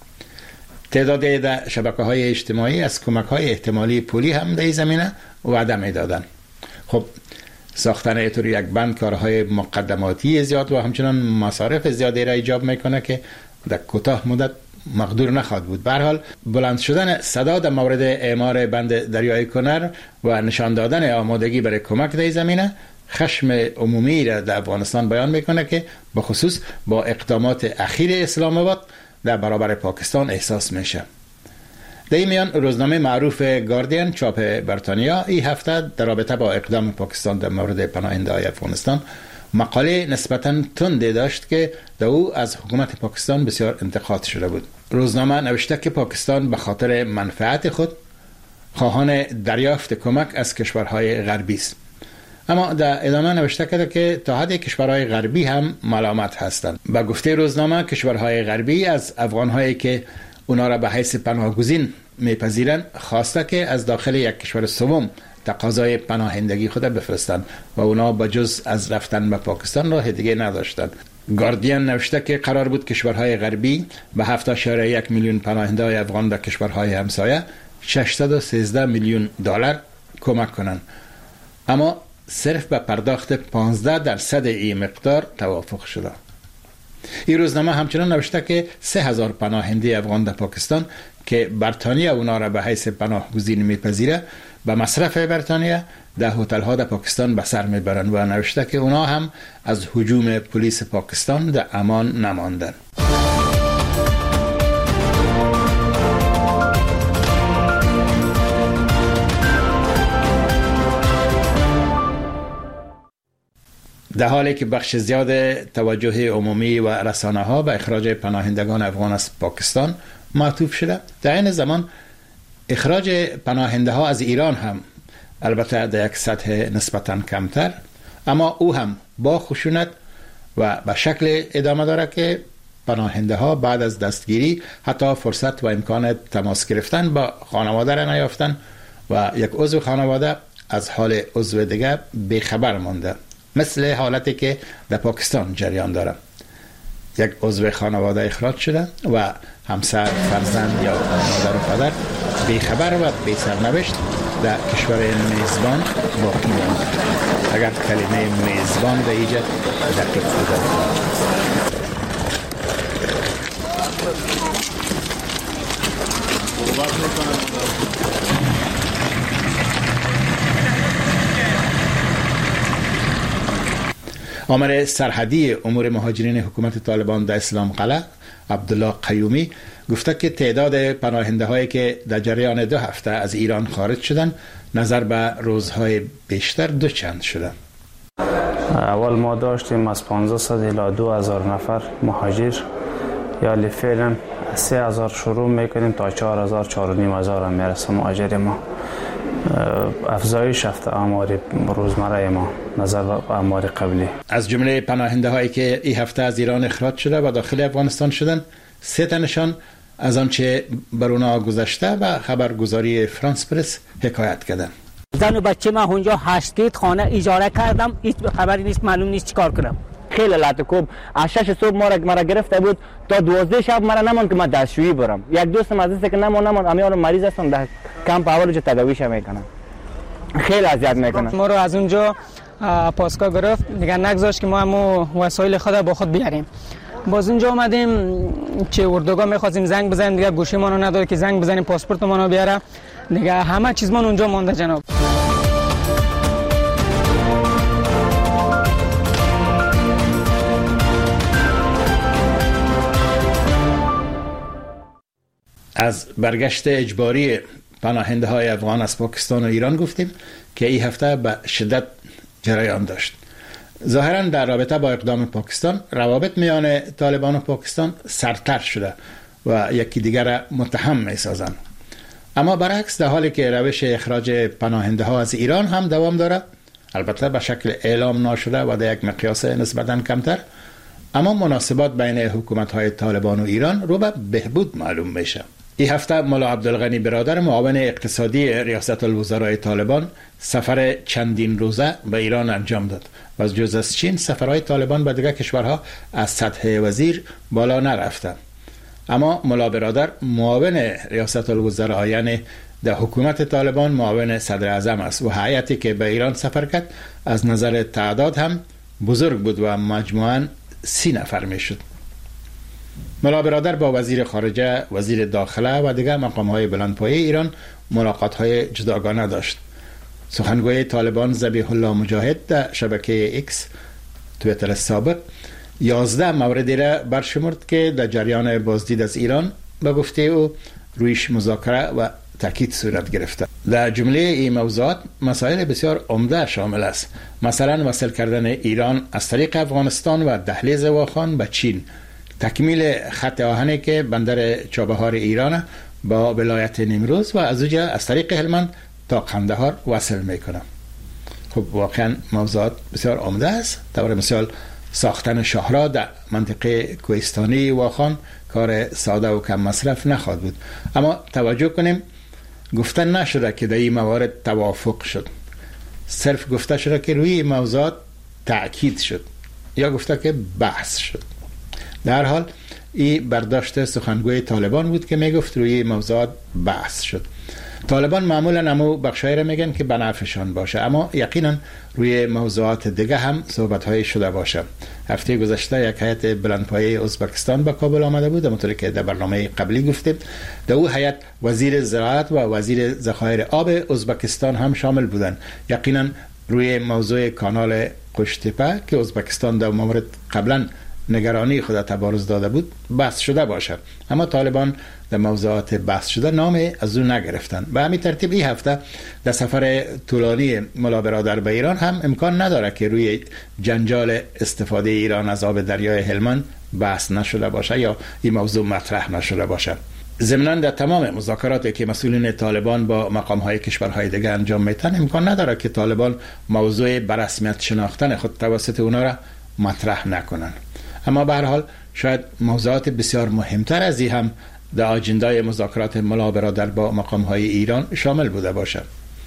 تعدادی در شبکه‌های اجتماعی از کمک‌های احتمالی پولی هم در این زمینه وعده میدادن. خب ساختن ایطور یک بند کارهای مقدماتی زیاد و همچنان مصارف زیادی را ایجاب میکنه که در کوتاه مدت مقدور نخواهد بود. به هر حال بلند شدن صدا در مورد اعمار بند دریای کنر و نشان دادن آمادگی برای کمک در این زمینه خشم عمومی را در افغانستان بیان میکنه که به خصوص با اقدامات اخیر اسلام آباد در برابر پاکستان احساس میشه. در این میان روزنامه معروف گاردین چاپ بریتانیا این هفته در رابطه با اقدام پاکستان در مورد پناهنده‌های افغانستان مقاله نسبتاً تندی داشت که در او از حکومت پاکستان بسیار انتقاد شده بود. روزنامه نوشته که پاکستان به خاطر منفعت خود خواهان دریافت کمک از کشورهای غربی است، اما در ادامه نوشته کرده که تا حد کشورهای غربی هم ملامت هستند. به گفته روزنامه کشورهای غربی از افغانهایی که اونا را به حیث پناهگزین میپذیرند خواسته که از داخل یک کشور سوم تقاضای پناهندگی خود بفرستند و اونا با جز از رفتن به پاکستان راه دیگه نداشتند. گاردین نوشته که قرار بود کشورهای غربی به 7.1 میلیون پناهنده افغان در کشورهای همسایه 613 میلیون دلار کمک کنند، اما صرف به پرداخت 15% این مقدار توافق شده. این روزنامه همچنان نوشته که 3,000 پناهنده افغان در پاکستان که بریتانیا اونا را به حیث پناهگزین میپذیره به مصرف بریتانیا در هتل‌ها در پاکستان به سر میبرند و نوشته که اونا هم از هجوم پلیس پاکستان در امان نماندن. در حالی که بخش زیاد توجه عمومی و رسانه‌ها به اخراج پناهندگان افغان از پاکستان معطوف شده، در این زمان اخراج پناهنده ها از ایران هم البته در یک سطح نسبتاً کمتر، اما او هم با خشونت و به شکل ادامه داره که پناهنده ها بعد از دستگیری حتی فرصت و امکان تماس گرفتن با خانواده را نیافتن و یک عضو خانواده از حال عضو دیگه بیخبر مانده، مثل حالتی که در پاکستان جریان داره. یک عضو خانواده اخراج شده و همسر، فرزند یا مادر و پدر بیخبر و بی سرنوشت در کشور میزبان باقی مانده. اگر کلمه میزبان در اینجا دقیق بوده. آمر سرحدی امور مهاجرین حکومت طالبان در اسلام قلعه عبدالله قیومی گفته که تعداد پناهنده هایی که در جریان 2 هفته از ایران خارج شدن نظر به روزهای بیشتر دوچند شده. اول ما داشتیم از 1500 الی 2000 نفر مهاجر، یا فعلا 3000 شروع میکنیم تا 4000 4500 هم میرسه مهاجر ما. افزایش یافته آمار روزمره ما نظر به آمار قبلی. از جمله پناهنده هایی که این هفته از ایران اخراج شده و داخل افغانستان شدن، 3 تنشان از آنچه بر اونا گذشته و خبرگزاری فرانس پرس حکایت کردند. زن و بچه من اونجا 8 خانه اجاره کردم، هیچ خبری نیست، معلوم نیست چیکار کنم. خیلی لطکوب از 6 صبح مرا گرفته بود تا 12 شب مرا نموند که من دستشویی برم. یک دوستم از است که نموند امیان مریض هستم در کمپ اول جو تداویش میکنم. خیلی اذیت میکنه. ما رو از اونجا پاسگاه گرفت، دیگه نگذاشت که ما هم وسایل خود با خود بیاریم. باز اونجا اومدیم چه اردوگاه می‌خواستیم زنگ بزنیم، دیگه گوشی ما رو نداره که زنگ بزنیم پاسپورت ما رو بیاره. دیگه همه چیز ما اونجا مونده جناب. از برگشت اجباری پناهنده های افغان از پاکستان و ایران گفتیم که این هفته به شدت جریان داشت. ظاهراً در رابطه با اقدام پاکستان، روابط میان طالبان و پاکستان سرتر شده و یکی دیگر را متهم می‌سازند. اما برعکس، در حالی که روش اخراج پناهنده ها از ایران هم دوام داره، البته به شکل اعلام نشده و در یک مقیاس نسبتاً کمتر، اما مناسبات بین حکومت های طالبان و ایران رو به بهبود معلوم میشه. این هفته مولا عبدالغنی برادر، معاون اقتصادی ریاست الوزرای طالبان، سفر چندین روزه به ایران انجام داد و از جز از چین سفرهای طالبان به دیگر کشورها از سطح وزیر بالا نرفته. اما مولا برادر معاون ریاست الوزرا، یعنی در حکومت طالبان معاون صدر اعظم است و هیئتی که به ایران سفر کرد از نظر تعداد هم بزرگ بود و مجموعاً 30 نفر می شد. مولا برادر با وزیر خارجه، وزیر داخله و دیگر مقام‌های بلندپایه ایران ملاقات‌های جداگانه داشت. سخنگوی طالبان ذبیح الله مجاهد در شبکه ایکس توییتر سابق 11 موردی را برشمرد که در جریان بازدید از ایران به گفته او رویش مذاکره و تاکید صورت گرفته. در جمله این موضوعات مسائل بسیار عمده شامل است. مثلا وصل کردن ایران از طریق افغانستان و دهلیز واخان به چین، تکمیل خط آهنی که بندر چابهار ایران با ولایت نیمروز و از اونجا از طریق هلمند تا قندهار وصل میکنه. خب واقعا موضوعات بسیار عمده است. طور مثال ساختن شاهراه در منطقه کوهستانی واخان کار ساده و کم مصرف نخواهد بود، اما توجه کنیم گفتن نشده که در این موارد توافق شد، صرف گفته شده که روی این موضوعات تأکید شد یا گفته که بحث شد. در حال این برداشت سخنگوی طالبان بود که میگفت روی موضوعات بحث شد. طالبان معمولا همو بخشایی را میگن که به نفعشان باشه، اما یقینا روی موضوعات دیگه هم صحبت‌های شده باشه. هفته گذشته یک هیئت بلندپایه ازبکستان به کابل آمده بود، همونطوری که در برنامه قبلی گفتیم. در او هیئت وزیر زراعت و وزیر ذخایر آب ازبکستان هم شامل بودند. یقینا روی موضوع کانال قشتیپه که ازبکستان در مورد قبلا نگرانی خود تبارز داده بود بحث شده باشه، اما طالبان در موضوعات بحث شده نام از اون نگرفتن. به همین ترتیب این هفته در سفر طولانی مولا برادر به ایران هم امکان نداره که روی جنجال استفاده ایران از آب دریای هلمند بحث نشده باشه یا این موضوع مطرح نشده باشه. ضمناً در تمام مذاکراتی که مسئولین طالبان با مقام‌های کشورهای دیگر انجام میتن امکان نداره که طالبان موضوع برسمیت شناختن خود توسط اونا را مطرح نکنن. اما به هر حال شاید موضوعات بسیار مهمتر از این هم در آجندای مذاکرات ملا برادر با مقام‌های ایران شامل بوده باشد.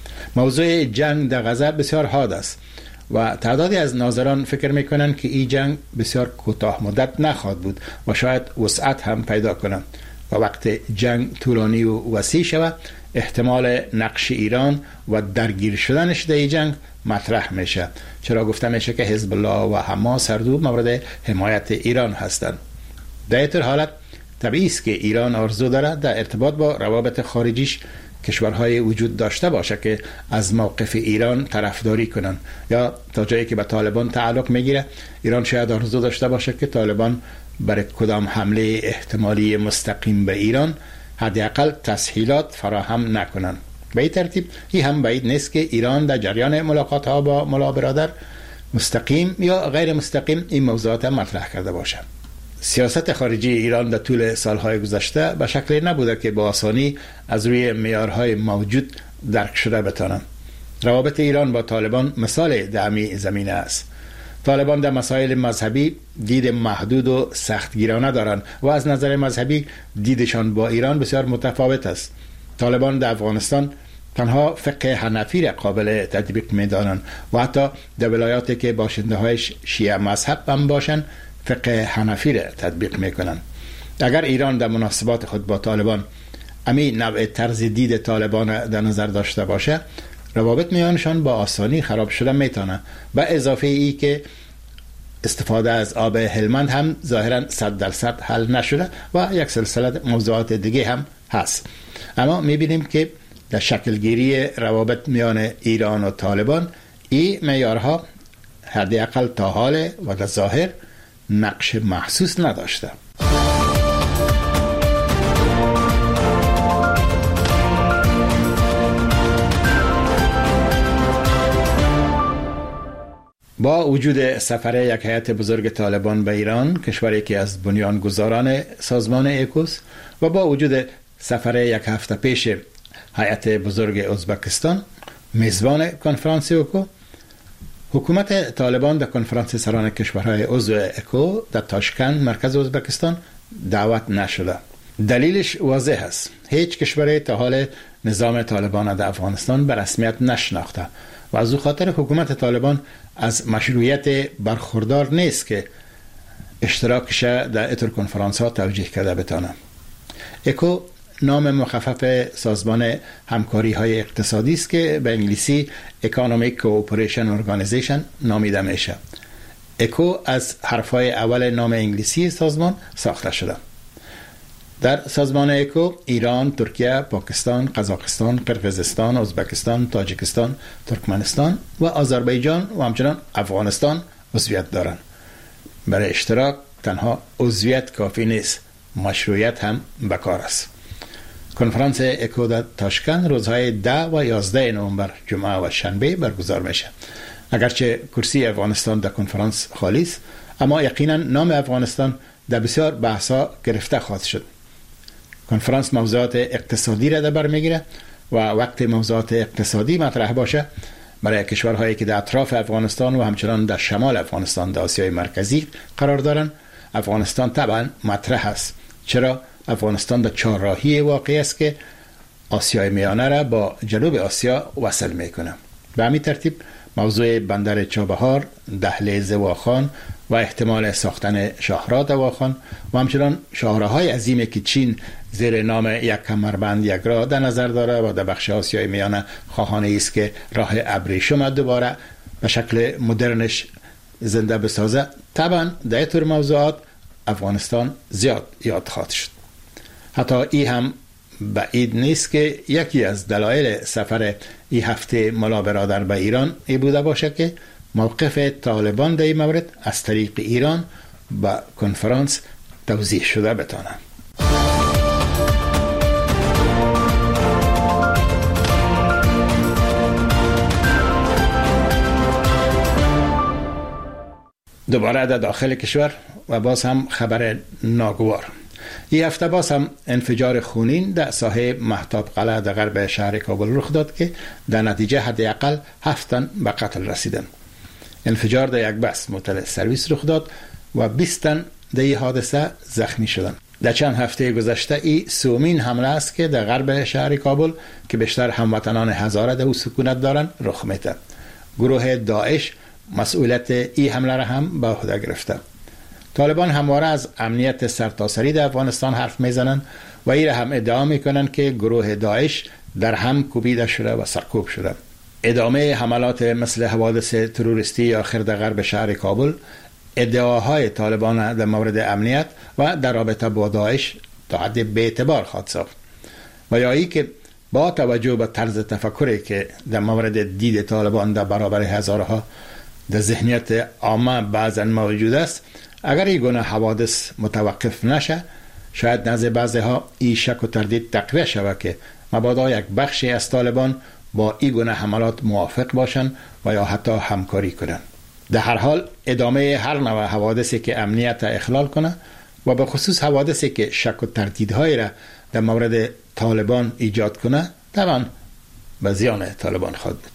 موضوع جنگ در غزه بسیار حاد است و تعدادی از ناظران فکر میکنند که این جنگ بسیار کوتاه مدت نخواهد بود و شاید وسعت هم پیدا کنند و وقت جنگ طولانی و وسیع شود احتمال نقش ایران و درگیر شدنش در این جنگ مطرح میشه، چرا گفته میشه که حزب الله و حماس هر دو مورد حمایت ایران هستند. در این حالت طبیعی است که ایران آرزو دارد در ارتباط با روابط خارجیش کشورهای وجود داشته باشه که از موقف ایران طرفداری کنن، یا تا جایی که به طالبان تعلق میگیره ایران شاید آرزو داشته باشه که طالبان برای کدام حمله احتمالی مستقیم به ایران حداقل تسهیلات فراهم نکنن. به این ترتیب این هم بعید نیست که ایران در جریان ملاقات ها با ملا برادر مستقیم یا غیر مستقیم این موضوعات مطرح کرده باشه. سیاست خارجی ایران در طول سالهای گذشته به شکلی نبوده که با آسانی از روی معیارهای موجود درک شده بتانند. روابط ایران با طالبان مثال در همین زمینه است. طالبان در مسائل مذهبی دید محدود و سختگیرانه دارند و از نظر مذهبی دیدشان با ایران بسیار متفاوت است. طالبان در افغانستان تنها فقه حنفی را قابل تطبیق می‌دانند و حتی در ولایاتی که باشنده هایش شیعه مذهب هم باشند فقه حنفی را تطبیق میکنند. اگر ایران در مناسبات خود با طالبان امی نوع طرز دید طالبان در نظر داشته باشه روابط میانشان با آسانی خراب شده میتونه. و اضافه ای که استفاده از آب هلمند هم ظاهرا 100% حل نشده و یک سلسله موضوعات دیگه هم هست. اما میبینیم که در شکلگیری روابط میان ایران و طالبان این معیارها حداقل تا حال و در ظاهر نقش محسوس نداشته. با وجود سفر یک هیئت بزرگ طالبان به ایران، کشوری که از بنیانگذاران سازمان ایکوس، و با وجود سفر یک هفته پیش هیئت بزرگ ازبکستان میزبان کنفرانس ایکو، حکومت طالبان در کنفرانس سران کشورهای عضو ایکو در تاشکند مرکز ازبکستان دعوت نشده. دلیلش واضح است. هیچ کشوری تا حال نظام طالبان در افغانستان به رسمیت نشناخته و از او خاطر حکومت طالبان از مشروعیت برخوردار نیست که اشتراکش در اتر کنفرانس ها توجیه کرده بتانه. ایکو نام مخفف سازمان همکاری های اقتصادی است که به انگلیسی Economic Cooperation Organization نامیده میشه. ایکو از حرفهای اول نام انگلیسی سازمان ساخته شده. در سازمان ایکو ایران، ترکیه، پاکستان، قزاقستان، قرقیزستان، ازبکستان، تاجیکستان، ترکمنستان و آذربایجان و همچنان افغانستان عضویت دارند. برای اشتراک تنها عضویت کافی نیست، مشروعیت هم بکار است. کنفرانس ایکو در تاشکند روزهای 10 و 11 نوامبر جمعه و شنبه برگزار میشه. اگرچه کرسی افغانستان در کنفرانس خالی است، اما یقینا نام افغانستان در بسیار بحث‌ها گرفته خواهد شد. کنفرانس موضوعات اقتصادی را در بر میگیره و وقتی موضوعات اقتصادی مطرح باشه برای کشورهایی که در اطراف افغانستان و همچنان در شمال افغانستان در آسیای مرکزی قرار دارن، افغانستان طبعا مطرح است. چرا؟ افغانستان در چهارراهی واقع است که آسیای میانه را با جنوب آسیا وصل میکنه. به همین ترتیب موضوع بندر چابهار، دهلیز واخان و احتمال ساختن شاهراه واخان و همچنان شاهراهای عظیمی که چین زیر نام یک کمربند یک راه در نظر داره و در بخش آسیای میانه خواهانه است که راه ابریشم دوباره به شکل مدرنش زنده بسازه. طبعا در این طور موضوعات افغانستان زیاد یاد خواهد شد. حتی این هم بعید نیست که یکی از دلایل سفر این هفته ملا برادر به ایران ای بوده باشه که موقف طالبان در این مورد از طریق ایران به کنفرانس توضیح شده بتانه. دوباره در داخل کشور و باز هم خبر ناگوار. این هفته باز هم انفجار خونین در ساحه مهتاب قلعه در غرب شهر کابل رخ داد که در نتیجه حداقل 7 تن به قتل رسیدن. انفجار در یک بس مطلع سرویس رخ داد و 20 تن در این حادثه زخمی شدند. در چند هفته گذشته این سومین حمله است که در غرب شهر کابل که بیشتر هموطنان هزاره در او سکونت دارند رخ میده. گروه داعش مسئولیت این حمله را هم به عهده گرفته. طالبان همواره از امنیت سرتاسری در افغانستان حرف میزنند و این را هم ادعا میکنند که گروه داعش در هم کوبیده شده و سرکوب شده. ادامه حملات مثل حوادث تروریستی آخر در غرب شهر کابل ادعاهای طالبان در مورد امنیت و در رابطه با داعش تا حد بی‌اعتبار خواهد ساخت و یا ای که با توجه به طرز تفکری که در مورد دید طالبان در برابر هزارها در ذهنیت عامه بعضا موجود است، اگر این گونه حوادث متوقف نشه شاید نزد بعضها این شک و تردید تقویه شود که مبادا یک بخشی از طالبان با این گونه حملات موافق باشند و یا حتی همکاری کنند. در هر حال ادامه هر نوع حوادثی که امنیت اخلال کنه و به خصوص حوادثی که شک و تردیدهای را در مورد طالبان ایجاد کنه طبعا به زیان طالبان خواهد بود.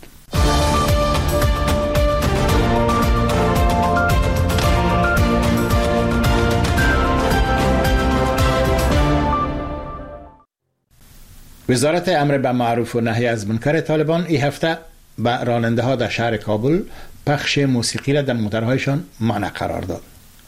وزارت امر بالمعروف و نهی از منکر طالبان این هفته به راننده ها در شهر کابل پخش موسیقی را در موترهایشان منع قرار داد.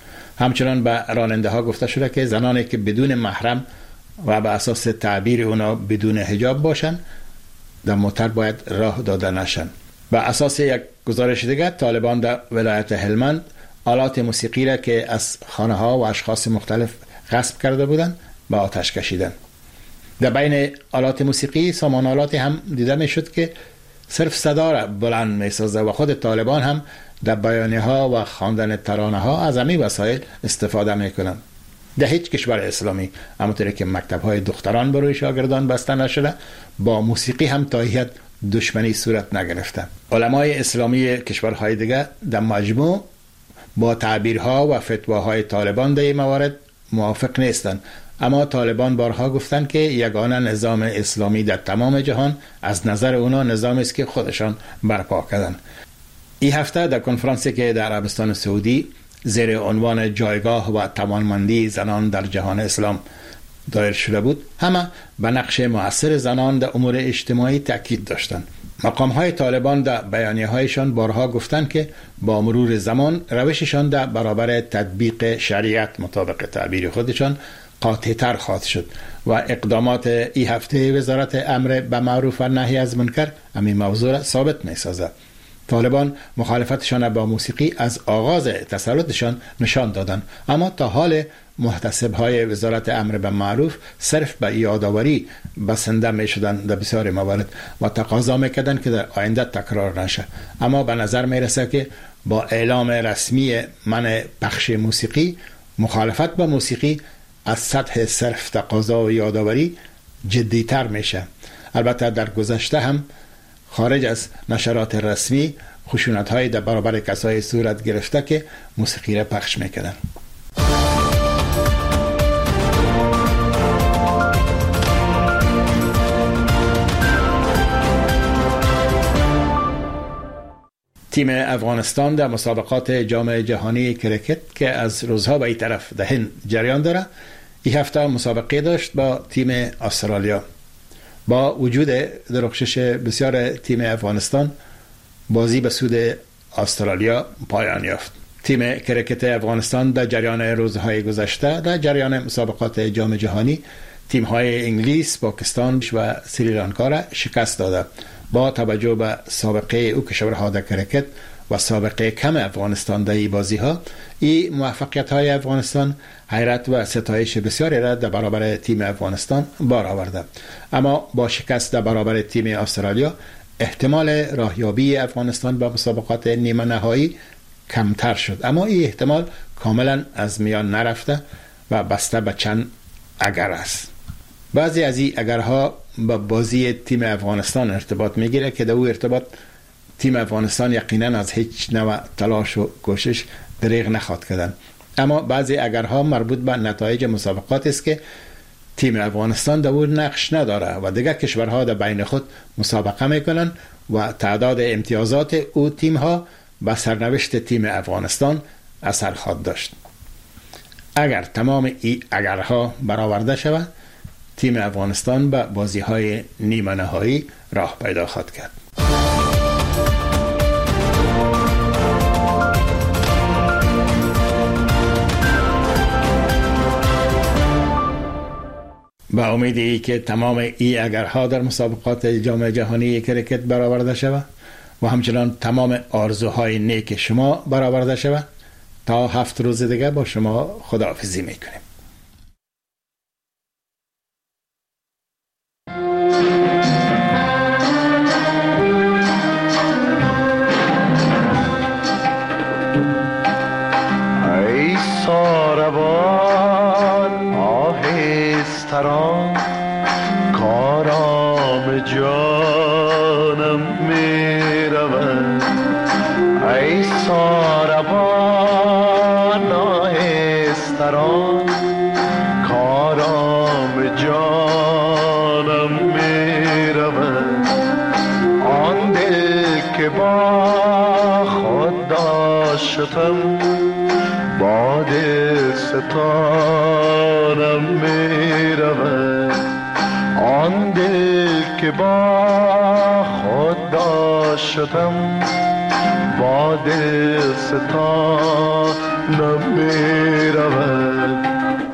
همچنان به راننده ها گفته شده که زنانی که بدون محرم و به اساس تعبیر اونا بدون حجاب باشند در موتر باید راه داده نشن. به اساس یک گزارش دیگر طالبان در ولایت هلمند آلات موسیقی را که از خانه ها و اشخاص مختلف غصب کرده بودند به آتش کشیدند. در بین آلات موسیقی سامان آلاتی هم دیده می شد که صرف صدا را بلند می سازه و خود طالبان هم در بیانیه ها و خواندن ترانه ها از همین وسایل استفاده می کنند. در هیچ کشور اسلامی همونطوری که مکتب های دختران بروی شاگردان بسته نشده با موسیقی هم تا حد دشمنی صورت نگرفته. علمای اسلامی کشورهای دیگر در مجموع با تعبیرها و فتواهای طالبان در این موارد موافق نیستند، اما طالبان بارها گفتند که یگانه نظام اسلامی در تمام جهان از نظر اونا نظامی است که خودشان برپا کردند. این هفته در کنفرانسی که در عربستان سعودی زیر عنوان جایگاه و توانمندی زنان در جهان اسلام دایر شده بود، همه به نقش مؤثر زنان در امور اجتماعی تاکید داشتند. مقام‌های طالبان در بیانیه‌هایشان بارها گفتند که با مرور زمان روششان در برابر تطبیق شریعت مطابق تعبیر خودشان قاطع‌تر خواهد شد و اقدامات این هفته وزارت امر بالمعروف و نهی از منکر همین موضوع را ثابت می‌سازد. طالبان مخالفتشان با موسیقی از آغاز تسلطشان نشان دادند، اما تا حال محتسب‌های وزارت امر بالمعروف صرف به یادآوری بسنده می‌شدند در بسیار موارد و تقاضا می‌کردند که در آینده تکرار نشه. اما به نظر می‌رسد که با اعلام رسمی منع پخش موسیقی، مخالفت با موسیقی از سطح صرف تقاضا و یادآوری جدی‌تر میشه. البته در گذشته هم خارج از نشرات رسمی خشونت‌های در برابر کسای صورت گرفته که موسیقی را پخش می‌کردند. تیم افغانستان در مسابقات جام جهانی کرکت که از روزها به این طرف در هند جریان داره، این هفته مسابقه داشت با تیم استرالیا. با وجود درخشش بسیار تیم افغانستان، بازی به سود استرالیا پایان یافت. تیم کرکت افغانستان در جریان روزهای گذشته در جریان مسابقات جام جهانی تیم‌های انگلیس، پاکستان و سریلانکا را شکست داده. با توجه به سابقه او کشورها در کرکت و سابقه کم افغانستان در این بازی‌ها، این موفقیت‌های افغانستان حیرت و ستایش بسیاری را در برابر تیم افغانستان بار آورده. اما با شکست در برابر تیم استرالیا، احتمال راهیابی افغانستان به مسابقات نیمه نهایی کمتر شد، اما این احتمال کاملا از میان نرفته و بسته به چند اگر است. بعضی از این اگرها با بازی تیم افغانستان ارتباط میگیره که در او ارتباط تیم افغانستان یقینا از هیچ نوع تلاش و کوشش دریغ نخواهد کردن. اما بعضی اگرها مربوط به نتایج مسابقات است که تیم افغانستان در اون نقش نداره و دیگر کشورها در بین خود مسابقه میکنن و تعداد امتیازات او تیم ها به سرنوشت تیم افغانستان اثر خواهد داشت. اگر تمام این اگرها برآورده شود، تیم افغانستان به بازی های نیمه نهایی راه پیدا خواهد کرد. با امیدی که تمام این اگرها در مسابقات جام جهانی کرکت برآورده شود و همچنان تمام آرزوهای نیک شما برآورده شود، تا 7 روز دیگه با شما خداحافظی میکنیم. ای ساربان آهستران، کارام جانم می رود. ای ساربان آهستران، کارام جانم می رود. آن دل که با خود داشتم، با دل ستانم می رود. آن دل که با خود داشتم، با دل ستانم می رود.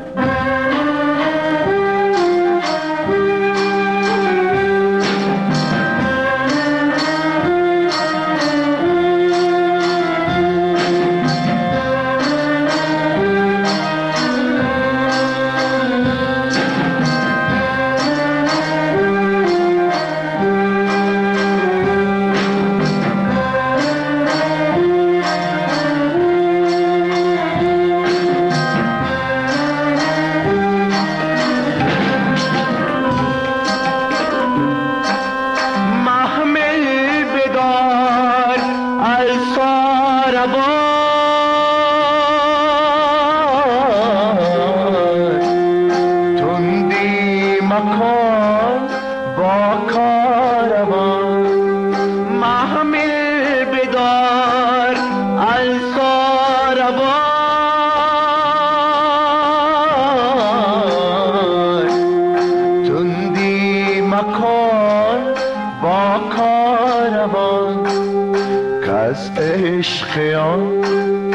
عشقیان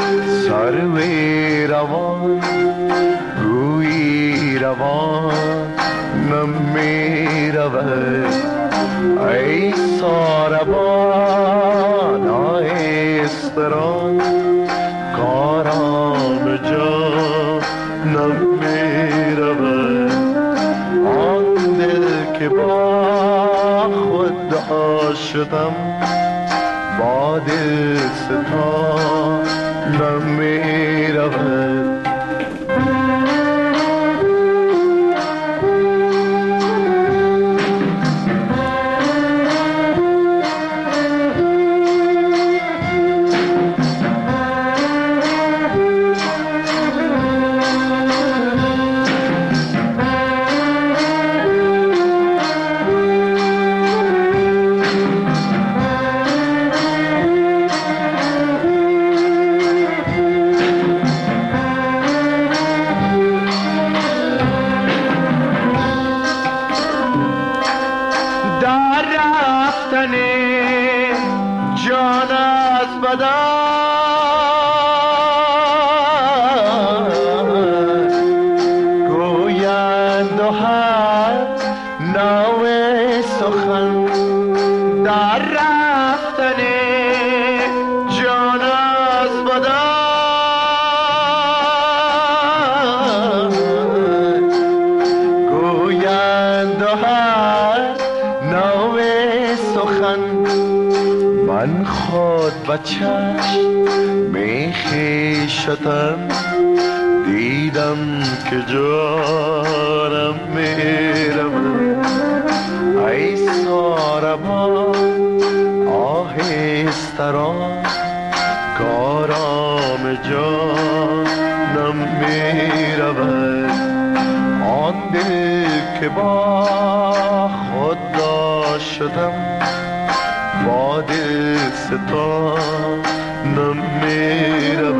سروی روان، گویی روان نمی رود. ای ساربان آهستران، کارام جان نمی رود. آن دل که با خود داشتم، با دل ستانم می رود. جان از بدن گویند و هر نو سخن، در رفتن جان از بدن گویند و هر نو سخن. من خود به چشم می خویشتن دیدم که جانم می رود. ای ساربان آهستران، کارام جانم می رود آن دل که با خدا شدم با دل ستانم می رود